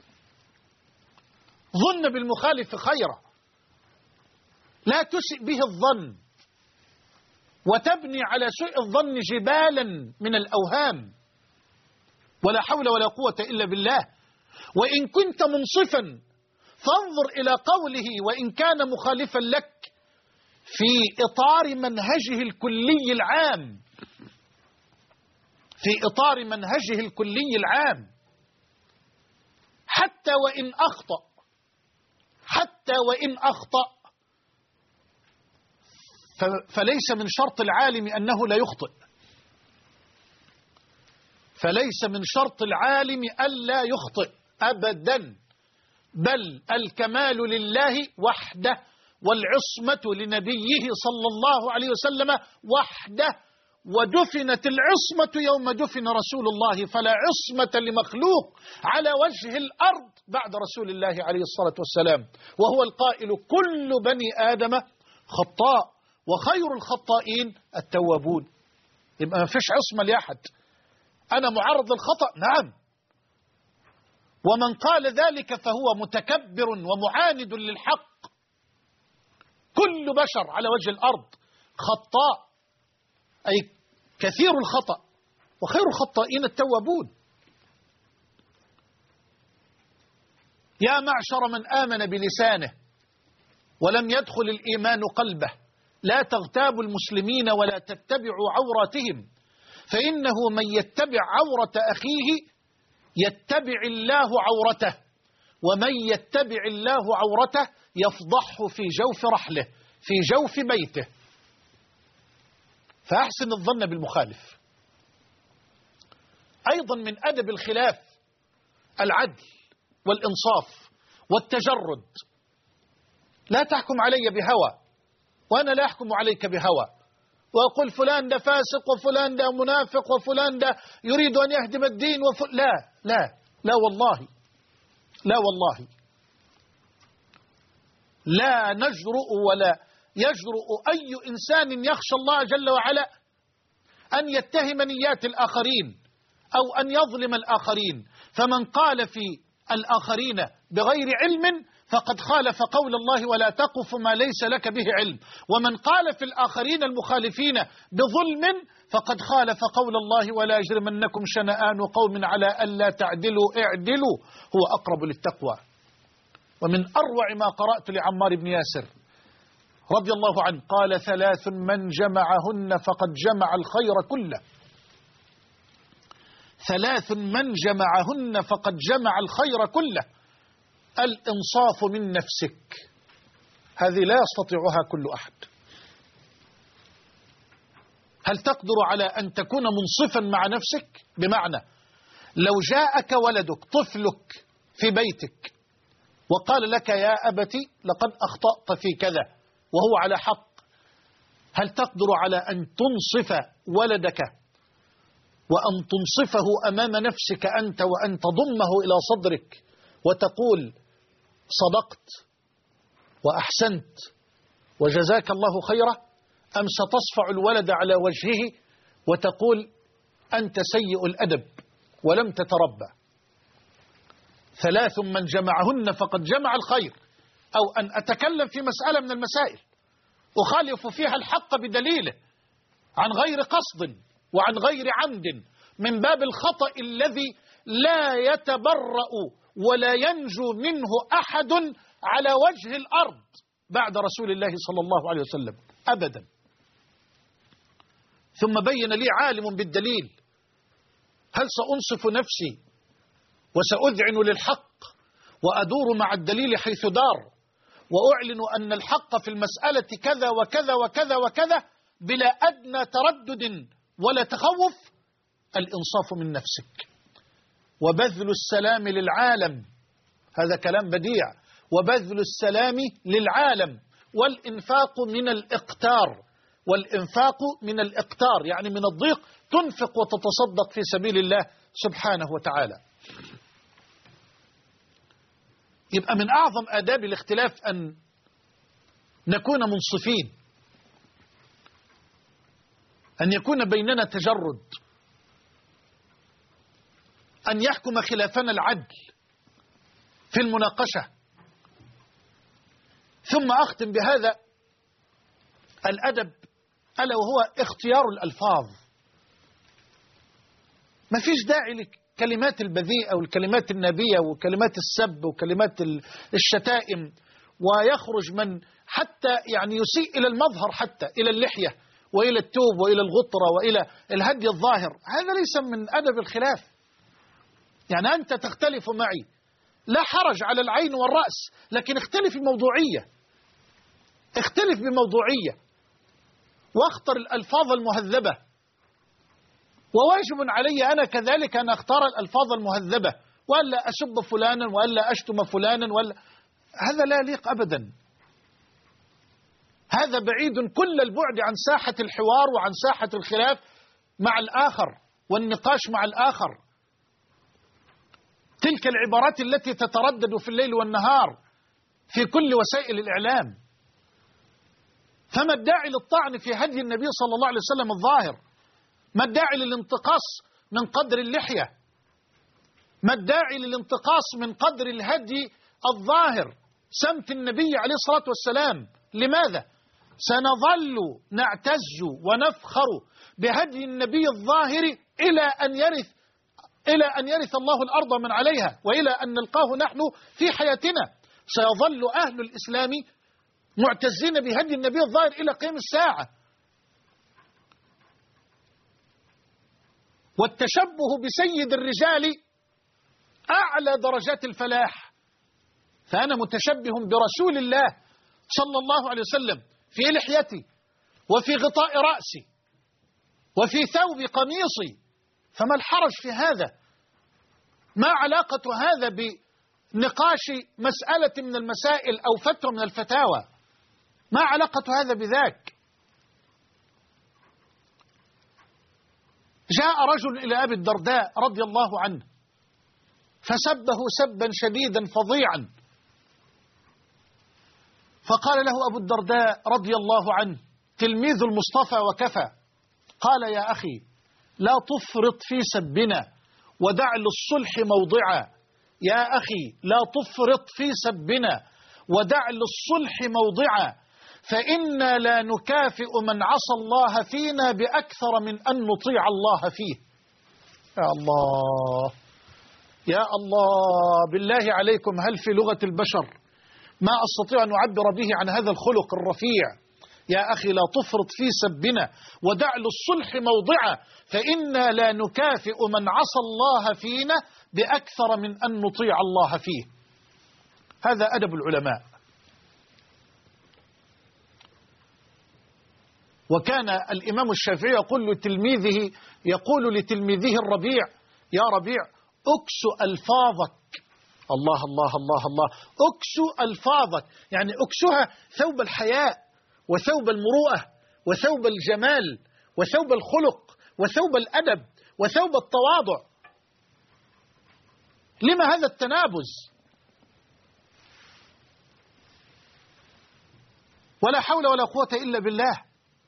ظن بالمخالف خيرا، لا تسئ به الظن وتبني على سوء الظن جبالا من الأوهام. ولا حول ولا قوة إلا بالله. وإن كنت منصفا فانظر إلى قوله وإن كان مخالفا لك في إطار منهجه الكلي العام، في إطار منهجه الكلي العام، حتى وإن أخطأ، حتى وإن أخطأ فليس من شرط العالم أنه لا يخطئ، فليس من شرط العالم ألا يخطئ أبدا، بل الكمال لله وحده والعصمة لنبيه صلى الله عليه وسلم وحده. ودفنت العصمة يوم دفن رسول الله، فلا عصمة لمخلوق على وجه الأرض بعد رسول الله عليه الصلاة والسلام، وهو القائل كل بني آدم خطاء وخير الخطائين التوابون. يبقى ما فيش عصمة لأحد. أنا معرض للخطأ، نعم، ومن قال ذلك فهو متكبر ومعاند للحق. كل بشر على وجه الأرض خطاء، أي كثير الخطأ وخير الخطائين التوابون. يا معشر من آمن بلسانه ولم يدخل الإيمان قلبه لا تغتابوا المسلمين ولا تتبعوا عوراتهم، فإنه من يتبع عورة أخيه يتبع الله عورته، ومن يتبع الله عورته يفضحه في جوف رحله، في جوف بيته. فأحسن الظن بالمخالف. أيضا من أدب الخلاف العدل والإنصاف والتجرد. لا تحكم علي بهوى وأنا لا أحكم عليك بهوى، وأقول فلان ده فاسق وفلان ده منافق وفلان ده يريد أن يهدم الدين لا لا لا والله، لا والله، لا نجرؤ ولا يجرؤ أي إنسان يخشى الله جل وعلا أن يتهم نيات الآخرين أو أن يظلم الآخرين. فمن قال في الآخرين بغير علم فقد خالف قول الله ولا تقف ما ليس لك به علم، ومن قال في الآخرين المخالفين بظلم فقد خالف قول الله ولا يجرمنكم شنآن قوم على ألا تعدلوا اعدلوا هو أقرب للتقوى. ومن أروع ما قرأت لعمار بن ياسر رضي الله عنه قال ثلاث من جمعهن فقد جمع الخير كله. ثلاث من جمعهن فقد جمع الخير كله. الإنصاف من نفسك، هذه لا يستطيعها كل أحد. هل تقدر على أن تكون منصفا مع نفسك؟ بمعنى لو جاءك ولدك طفلك في بيتك وقال لك يا أبتي لقد أخطأت في كذا وهو على حق، هل تقدر على أن تنصف ولدك وأن تنصفه أمام نفسك أنت وأن تضمه إلى صدرك وتقول صدقت وأحسنت وجزاك الله خيرا، أم ستصفع الولد على وجهه وتقول أنت سيء الأدب ولم تتربى؟ 3 من جمعهن فقد جمع الخير. أو أن أتكلم في مسألة من المسائل أخالف فيها الحق بدليله عن غير قصد وعن غير عمد، من باب الخطأ الذي لا يتبرأ ولا ينجو منه أحد على وجه الأرض بعد رسول الله صلى الله عليه وسلم أبدا. ثم بين لي عالم بالدليل، هل سأنصف نفسي وسأذعن للحق وأدور مع الدليل حيث دار وأعلن أن الحق في المسألة كذا وكذا وكذا وكذا بلا أدنى تردد ولا تخوف؟ الإنصاف من نفسك وبذل السلام للعالم، هذا كلام بديع، وبذل السلام للعالم، والإنفاق من الإقتار، والإنفاق من الإقتار يعني من الضيق، تنفق وتتصدق في سبيل الله سبحانه وتعالى. يبقى من أعظم آداب الاختلاف أن نكون منصفين، أن يكون بيننا تجرد، أن يحكم خلافنا العدل في المناقشة. ثم أختم بهذا الأدب ألا وهو اختيار الألفاظ. ما فيش داعي للكلمات البذيئة والكلمات النابية وكلمات السب وكلمات الشتائم، ويخرج من حتى يعني يسيء إلى المظهر، حتى إلى اللحية وإلى التوب وإلى الغطرة وإلى الهدي الظاهر. هذا ليس من أدب الخلاف. يعني أنت تختلف معي لا حرج على العين والرأس، لكن اختلف بموضوعية، اختلف بموضوعية، واختر الألفاظ المهذبة. وواجب علي أنا كذلك أن أختار الألفاظ المهذبة، وألا أسب فلانا وألا أشتم فلانا هذا لا يليق أبدا. هذا بعيد كل البعد عن ساحة الحوار وعن ساحة الخلاف مع الآخر والنقاش مع الآخر. تلك العبارات التي تتردد في الليل والنهار في كل وسائل الإعلام. فما الداعي للطعن في هدي النبي صلى الله عليه وسلم الظاهر؟ ما الداعي للانتقاص من قدر اللحية؟ ما الداعي للانتقاص من قدر الهدي الظاهر، سمت النبي عليه الصلاة والسلام؟ لماذا؟ سنظل نعتز ونفخر بهدي النبي الظاهر إلى أن يرث الله الأرض من عليها، وإلى أن نلقاه نحن في حياتنا. سيظل أهل الإسلام معتزين بهدي النبي الظاهر إلى قيام الساعة. والتشبه بسيد الرجال أعلى درجات الفلاح. فأنا متشبه برسول الله صلى الله عليه وسلم في لحيتي وفي غطاء رأسي وفي ثوب قميصي، فما الحرج في هذا؟ ما علاقة هذا بنقاش مسألة من المسائل أو فتوى من الفتاوى؟ ما علاقة هذا بذاك؟ جاء رجل إلى أبي الدرداء رضي الله عنه فسبه سبا شديدا فظيعا، فقال له أبو الدرداء رضي الله عنه تلميذ المصطفى وكفى، قال يا أخي لا تفرط في سبنا ودع للصلح موضعا. يا أخي لا تفرط في سبنا ودع للصلح موضعا، فإنا لا نكافئ من عصى الله فينا بأكثر من أن نطيع الله فيه. يا الله يا الله، بالله عليكم هل في لغة البشر ما أستطيع أن أعبر به عن هذا الخلق الرفيع؟ يا أخي لا تفرط في سبنا ودع للصلح موضعا، فإنا لا نكافئ من عصى الله فينا بأكثر من أن نطيع الله فيه. هذا أدب العلماء. وكان الإمام الشافعي يقول لتلميذه الربيع يا ربيع أكس ألفاظك. الله الله الله الله، أكس ألفاظك، يعني أكسها ثوب الحياء وثوب المروءة وثوب الجمال وثوب الخلق وثوب الأدب وثوب التواضع. لما هذا التنابز؟ ولا حول ولا قوة إلا بالله.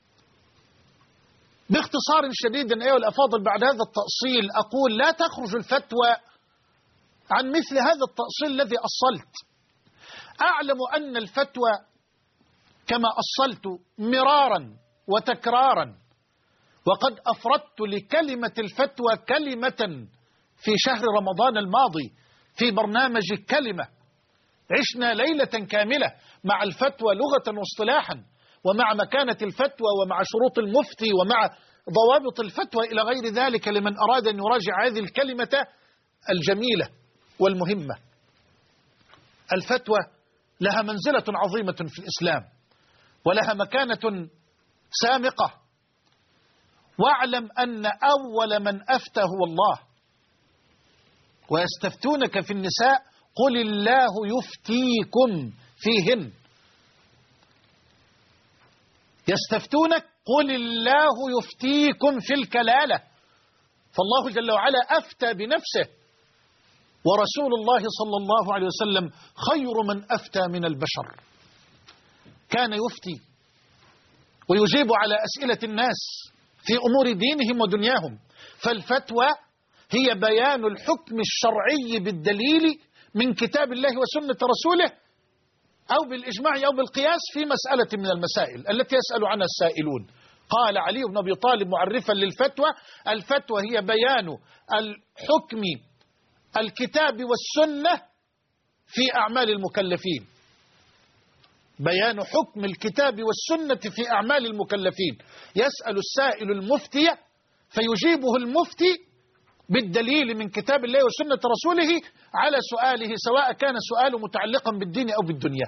باختصار شديد أيها الأفاضل، بعد هذا التأصيل أقول لا تخرج الفتوى عن مثل هذا التأصيل الذي أصلت. أعلم أن الفتوى كما أصلت مرارا وتكرارا، وقد أفردت لكلمة الفتوى كلمة في شهر رمضان الماضي في برنامج كلمة. عشنا ليلة كاملة مع الفتوى لغة واصطلاحا، ومع مكانة الفتوى، ومع شروط المفتي، ومع ضوابط الفتوى إلى غير ذلك لمن أراد أن يراجع هذه الكلمة الجميلة والمهمة. الفتوى لها منزلة عظيمة في الإسلام، ولها مكانة سامقة. واعلم أن أول من أفتى هو الله. ويستفتونك في النساء قل الله يفتيكم فيهن. يستفتونك قل الله يفتيكم في الكلالة. فالله جل وعلا أفتى بنفسه، ورسول الله صلى الله عليه وسلم خير من أفتى من البشر. كان يفتي ويجيب على أسئلة الناس في أمور دينهم ودنياهم. فالفتوى هي بيان الحكم الشرعي بالدليل من كتاب الله وسنة رسوله، أو بالإجماع أو بالقياس في مسألة من المسائل التي يسأل عنها السائلون. قال علي بن أبي طالب معرفا للفتوى: الفتوى هي بيان الحكم الكتاب والسنة في أعمال المكلفين. بيان حكم الكتاب والسنة في أعمال المكلفين. يسأل السائل المفتي فيجيبه المفتي بالدليل من كتاب الله وسنة رسوله على سؤاله، سواء كان سؤاله متعلقا بالدين أو بالدنيا.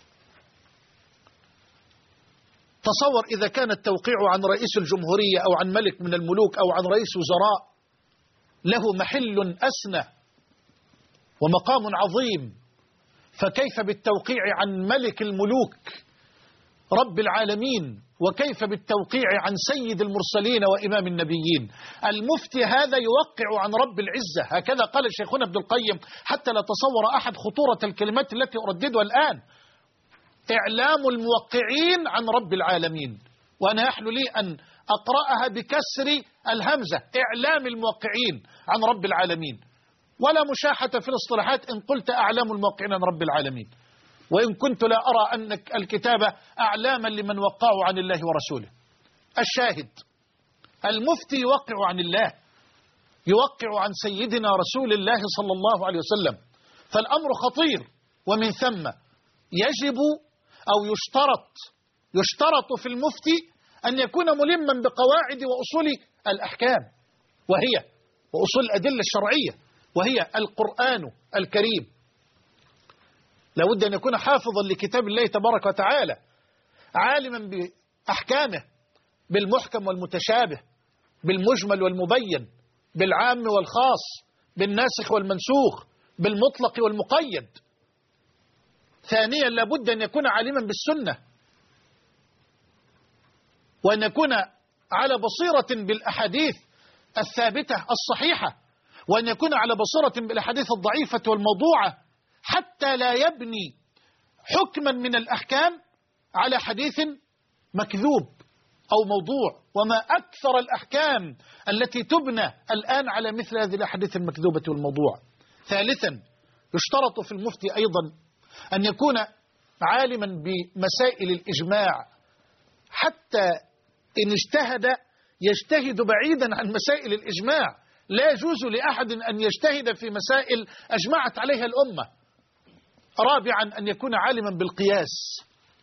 تصور إذا كان التوقيع عن رئيس الجمهورية أو عن ملك من الملوك أو عن رئيس وزراء له محل أسنى ومقام عظيم، فكيف بالتوقيع عن ملك الملوك رب العالمين؟ وكيف بالتوقيع عن سيد المرسلين وإمام النبيين؟ المفتي هذا يوقع عن رب العزة. هكذا قال شيخنا ابن القيم، حتى لا تصور أحد خطورة الكلمات التي أرددها الآن: إعلام الموقعين عن رب العالمين. وأنا يحلو لي أن أقرأها بكسر الهمزة: إعلام الموقعين عن رب العالمين. ولا مشاحة في الاصطلاحات إن قلت أعلام الموقعين عن رب العالمين، وإن كنت لا أرى أن الكتابة أعلاما لمن وقعوا عن الله ورسوله. الشاهد: المفتي يوقع عن الله، يوقع عن سيدنا رسول الله صلى الله عليه وسلم. فالأمر خطير، ومن ثم يجب أو يشترط في المفتي أن يكون ملما بقواعد وأصول الأحكام، وأصول الأدلة الشرعية، وهي القرآن الكريم. لابد أن يكون حافظا لكتاب الله تبارك وتعالى، عالما بأحكامه، بالمحكم والمتشابه، بالمجمل والمبين، بالعام والخاص، بالناسخ والمنسوخ، بالمطلق والمقيد. ثانيا لابد أن يكون عالما بالسنة، وأن يكون على بصيرة بالأحاديث الثابتة الصحيحة، وأن يكون على بصيرة بالأحاديث الضعيفة والموضوعة، حتى لا يبني حكما من الأحكام على حديث مكذوب أو موضوع. وما أكثر الأحكام التي تبنى الآن على مثل هذه الأحاديث المكذوبة والموضوع. ثالثا يشترط في المفتي أيضا أن يكون عالما بمسائل الإجماع، حتى إن اجتهد يجتهد بعيدا عن مسائل الإجماع. لا يجوز لأحد أن يجتهد في مسائل أجمعت عليها الأمة. رابعا أن يكون عالما بالقياس،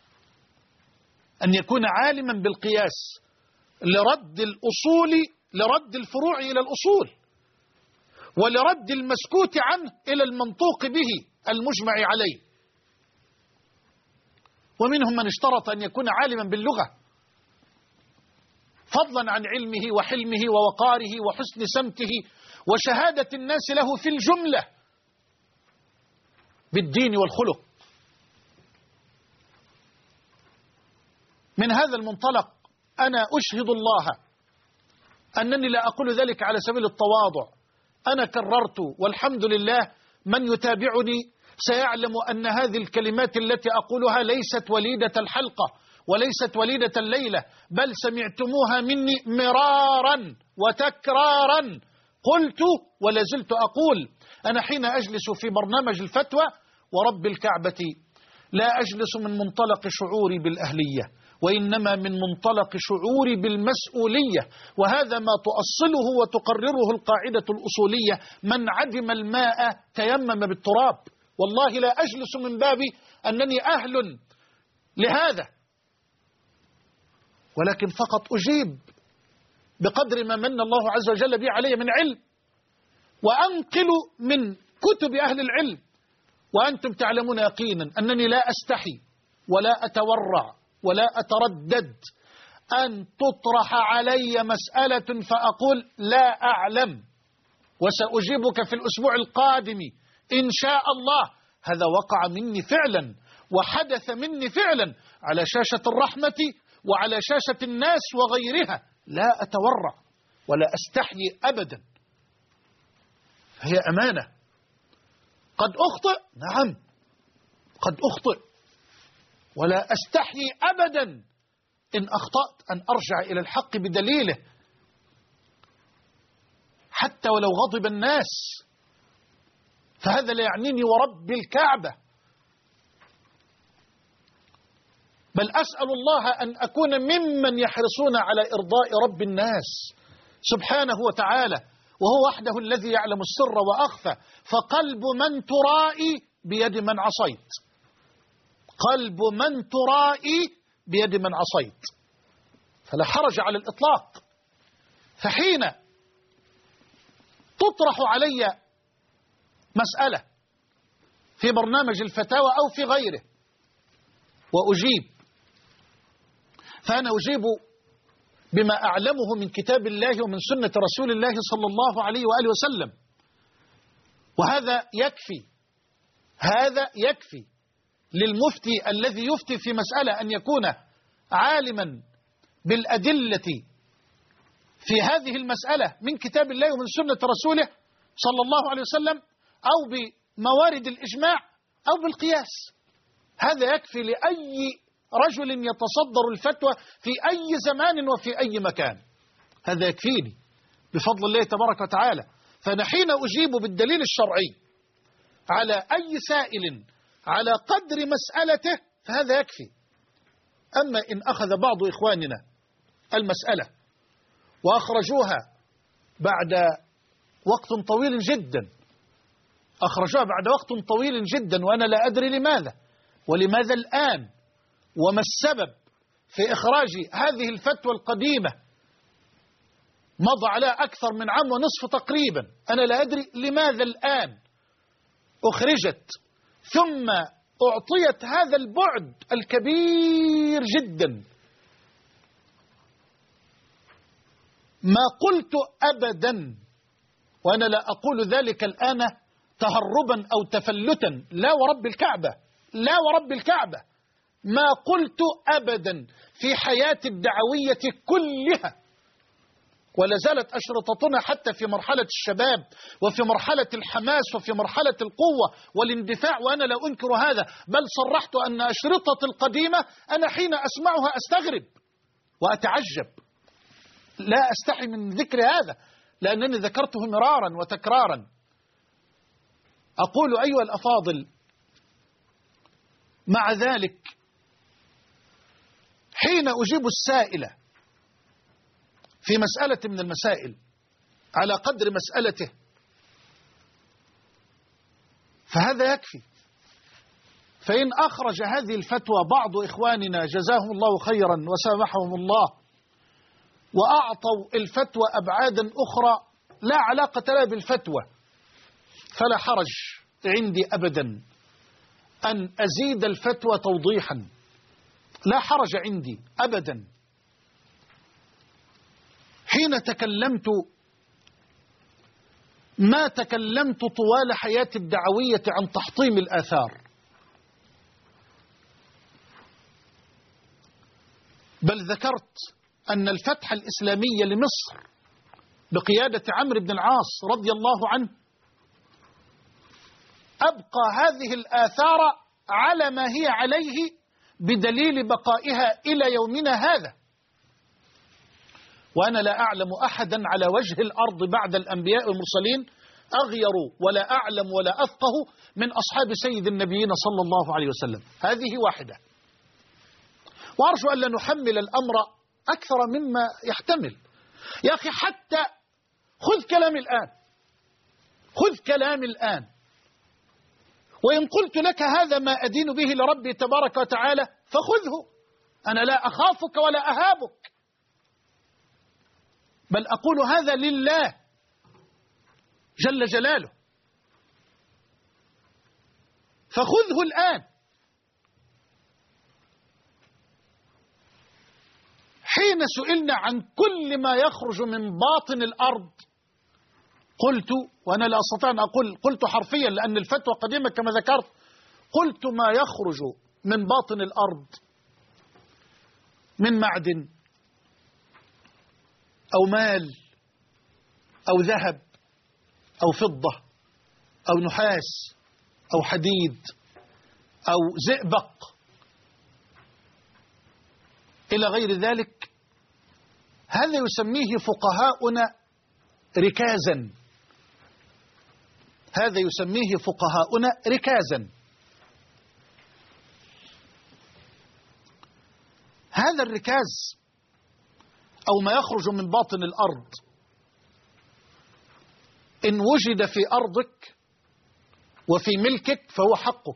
أن يكون عالما بالقياس لرد الفروع إلى الأصول، ولرد المسكوت عنه إلى المنطوق به المجمع عليه. ومنهم من اشترط أن يكون عالما باللغة، فضلا عن علمه وحلمه ووقاره وحسن سمته وشهادة الناس له في الجملة بالدين والخلق. من هذا المنطلق أنا أشهد الله أنني لا أقول ذلك على سبيل التواضع. أنا كررت، والحمد لله من يتابعني سيعلم أن هذه الكلمات التي أقولها ليست وليدة الحلقة، وليست وليدة الليلة، بل سمعتموها مني مرارا وتكرارا. قلت ولا زلت أقول: أنا حين أجلس في برنامج الفتوى ورب الكعبة لا أجلس من منطلق شعوري بالأهلية، وإنما من منطلق شعوري بالمسؤولية، وهذا ما تؤصله وتقرره القاعدة الأصولية: من عدم الماء تيمم بالتراب. والله لا أجلس من باب أنني أهل لهذا، ولكن فقط أجيب بقدر ما من الله عز وجل بي علي من علم، وأنقل من كتب أهل العلم. وأنتم تعلمون يقينا أنني لا أستحي ولا أتورع ولا أتردد أن تطرح علي مسألة فأقول لا أعلم، وسأجيبك في الأسبوع القادم إن شاء الله. هذا وقع مني فعلا وحدث مني فعلا على شاشة الرحمة وعلى شاشة الناس وغيرها. لا أتورع ولا أستحيي أبدا، هي أمانة. قد أخطئ، نعم قد أخطئ، ولا أستحيي أبدا إن أخطأت أن أرجع إلى الحق بدليله، حتى ولو غضب الناس، فهذا لا يعنيني ورب الكعبة. بل أسأل الله أن أكون ممن يحرصون على إرضاء رب الناس سبحانه وتعالى، وهو وحده الذي يعلم السر وأخفى. فقلب من ترائي بيد من عصيت، قلب من ترائي بيد من عصيت، فلا حرج على الإطلاق. فحين تطرح علي مسألة في برنامج الفتاوى أو في غيره وأجيب، فأنا أجيب بما أعلمه من كتاب الله ومن سنة رسول الله صلى الله عليه وآله وسلم، وهذا يكفي. هذا يكفي للمفتي الذي يفتي في مسألة أن يكون عالما بالأدلة في هذه المسألة من كتاب الله ومن سنة رسوله صلى الله عليه وسلم، أو بموارد الإجماع أو بالقياس. هذا يكفي لأي رجل يتصدر الفتوى في أي زمان وفي أي مكان، هذا يكفيني بفضل الله تبارك وتعالى. فأنا حين أجيب بالدليل الشرعي على أي سائل على قدر مسألته فهذا يكفي. أما إن أخذ بعض إخواننا المسألة وأخرجوها بعد وقت طويل جدا، أخرجوها بعد وقت طويل جدا وأنا لا أدري لماذا ولماذا الآن وما السبب في إخراج هذه الفتوى القديمة، مضى عليها أكثر من عام ونصف تقريبا، أنا لا أدري لماذا الآن أخرجت ثم أعطيت هذا البعد الكبير جدا. ما قلت أبدا، وأنا لا أقول ذلك الآن تهربا أو تفلتا، لا ورب الكعبة، لا ورب الكعبة، ما قلت أبدا في حياتي الدعوية كلها. ولا زالت أشرطتنا حتى في مرحلة الشباب وفي مرحلة الحماس وفي مرحلة القوة والاندفاع، وأنا لا أنكر هذا، بل صرحت أن أشرطتي القديمة أنا حين أسمعها أستغرب وأتعجب، لا أستحي من ذكر هذا لأنني ذكرته مرارا وتكرارا. أقول أيها الأفاضل، مع ذلك حين أجيب السائل في مسألة من المسائل على قدر مسألته فهذا يكفي. فإن أخرج هذه الفتوى بعض إخواننا جزاهم الله خيرا وسامحهم الله وأعطوا الفتوى أبعادا أخرى لا علاقة لها بالفتوى، فلا حرج عندي أبدا أن أزيد الفتوى توضيحا، لا حرج عندي أبدا. حين تكلمت ما تكلمت طوال حياتي الدعوية عن تحطيم الآثار، بل ذكرت أن الفتح الإسلامي لمصر بقيادة عمرو بن العاص رضي الله عنه أبقى هذه الآثار على ما هي عليه بدليل بقائها إلى يومنا هذا. وأنا لا أعلم أحدا على وجه الأرض بعد الأنبياء والمرسلين أغير ولا أعلم ولا أفقه من أصحاب سيد النبيين صلى الله عليه وسلم. هذه واحدة. وأرجو أن لا نحمل الأمر أكثر مما يحتمل. يا أخي حتى خذ كلامي الآن، خذ كلامي الآن، وإن قلت لك هذا ما أدين به لربي تبارك وتعالى فخذه. أنا لا أخافك ولا أهابك، بل أقول هذا لله جل جلاله، فخذه الآن. حين سئلنا عن كل ما يخرج من باطن الأرض قلت، وأنا لا أستطيع أن أقول قلت حرفيا لأن الفتوى قديمة كما ذكرت، قلت ما يخرج من باطن الأرض من معدن أو مال أو ذهب أو فضة أو نحاس أو حديد أو زئبق إلى غير ذلك، هذا يسميه فقهاؤنا ركازا. هذا يسميه فقهاؤنا ركازا. هذا الركاز أو ما يخرج من باطن الأرض إن وجد في أرضك وفي ملكك فهو حقك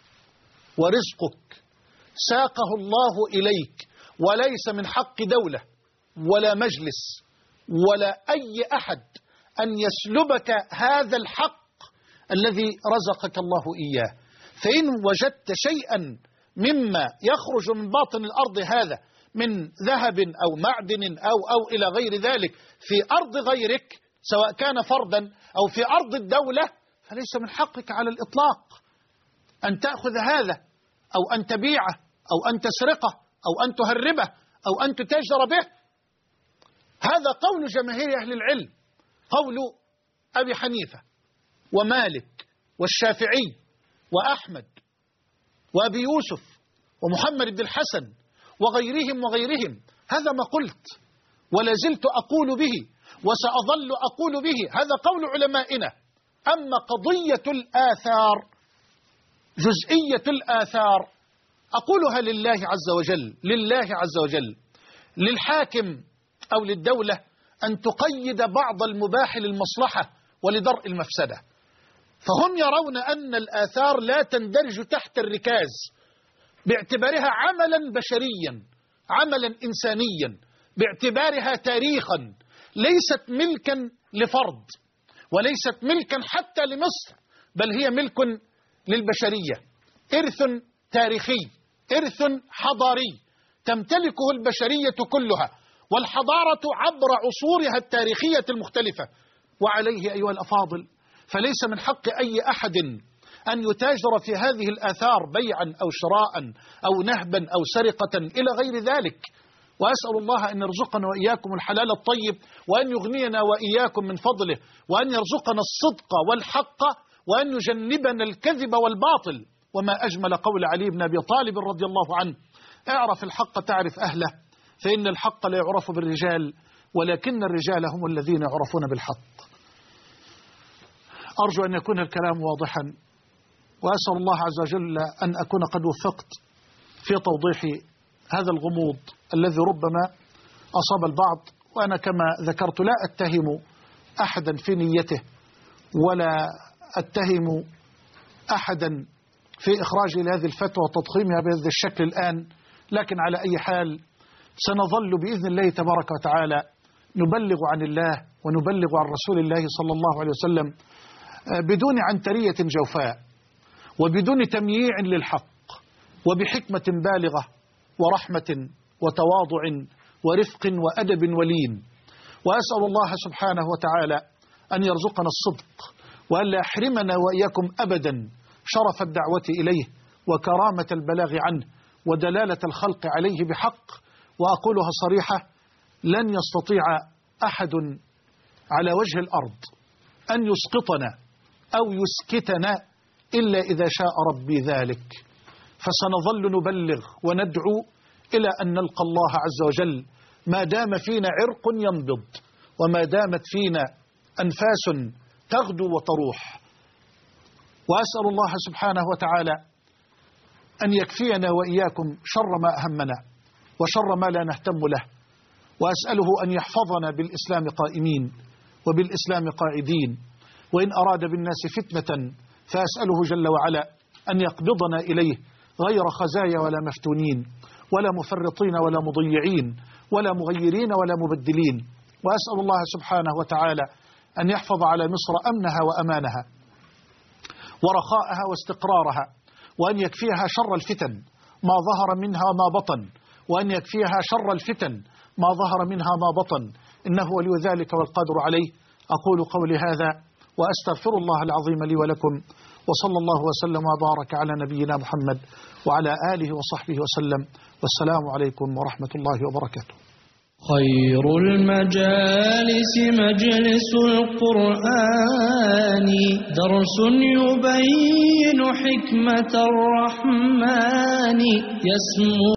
ورزقك، ساقه الله إليك، وليس من حق دولة ولا مجلس ولا أي أحد أن يسلبك هذا الحق الذي رزقك الله إياه. فإن وجدت شيئا مما يخرج من باطن الأرض هذا من ذهب أو معدن أو إلى غير ذلك في أرض غيرك، سواء كان فردا أو في أرض الدولة، فليس من حقك على الإطلاق أن تأخذ هذا أو أن تبيعه أو أن تسرقه أو أن تهربه أو أن تتاجر به. هذا قول جماهير أهل العلم، قول أبي حنيفة ومالك والشافعي وأحمد وأبي يوسف ومحمد بن الحسن وغيرهم. هذا ما قلت ولا زلت أقول به وسأظل أقول به، هذا قول علمائنا. أما قضية الآثار، جزئية الآثار، أقولها لله عز وجل، لله عز وجل. للحاكم أو للدولة أن تقيد بعض المباح للمصلحة ولدرء المفسدة، فهم يرون أن الآثار لا تندرج تحت الركاز باعتبارها عملا بشريا، عملا إنسانيا، باعتبارها تاريخا، ليست ملكا لفرد وليست ملكا حتى لمصر، بل هي ملك للبشرية، إرث تاريخي، إرث حضاري تمتلكه البشرية كلها، والحضارة عبر عصورها التاريخية المختلفة. وعليه أيها الأفاضل فليس من حق أي أحد أن يتاجر في هذه الآثار بيعا أو شراء أو نهبا أو سرقة إلى غير ذلك. وأسأل الله أن يرزقنا وإياكم الحلال الطيب، وأن يغنينا وإياكم من فضله، وأن يرزقنا الصدق والحق، وأن يجنبنا الكذب والباطل. وما أجمل قول علي بن أبي طالب رضي الله عنه: اعرف الحق تعرف أهله، فإن الحق لا يعرف بالرجال ولكن الرجال هم الذين يعرفون بالحق. أرجو أن يكون الكلام واضحا، وأسأل الله عز وجل أن أكون قد وفقت في توضيح هذا الغموض الذي ربما أصاب البعض. وأنا كما ذكرت لا أتهم أحدا في نيته ولا أتهم أحدا في إخراج لهذه الفتوى وتضخيمها بهذا الشكل الآن، لكن على أي حال سنظل بإذن الله تبارك وتعالى نبلغ عن الله ونبلغ عن رسول الله صلى الله عليه وسلم بدون عنترية جوفاء وبدون تمييع للحق، وبحكمة بالغة ورحمة وتواضع ورفق وأدب ولين. وأسأل الله سبحانه وتعالى أن يرزقنا الصدق، وأن لا يحرمنا وإياكم أبدا شرف الدعوة إليه وكرامة البلاغ عنه ودلالة الخلق عليه بحق. وأقولها صريحة: لن يستطيع أحد على وجه الأرض أن يسقطنا أو يسكتنا إلا إذا شاء ربي ذلك. فسنظل نبلغ وندعو إلى أن نلقى الله عز وجل ما دام فينا عرق ينبض، وما دامت فينا أنفاس تغدو وتروح. وأسأل الله سبحانه وتعالى أن يكفينا وإياكم شر ما أهمنا وشر ما لا نهتم له، وأسأله أن يحفظنا بالإسلام قائمين وبالإسلام قاعدين، وإن أراد بالناس فتنة فأسأله جل وعلا أن يقبضنا إليه غير خزايا ولا مفتونين ولا مفرطين ولا مضيعين ولا مغيرين ولا مبدلين. وأسأل الله سبحانه وتعالى أن يحفظ على مصر أمنها وأمانها ورخاءها واستقرارها، وأن يكفيها شر الفتن ما ظهر منها وما بطن، وأن يكفيها شر الفتن ما ظهر منها ما بطن، إنه ولي ذلك والقادر عليه. أقول قولي هذا وأستغفر الله العظيم لي ولكم، وصلى الله وسلم وبارك على نبينا محمد وعلى آله وصحبه وسلم، والسلام عليكم ورحمة الله وبركاته. خير المجالس مجلس القرآن، درس يبين حكمة الرحمن يسمو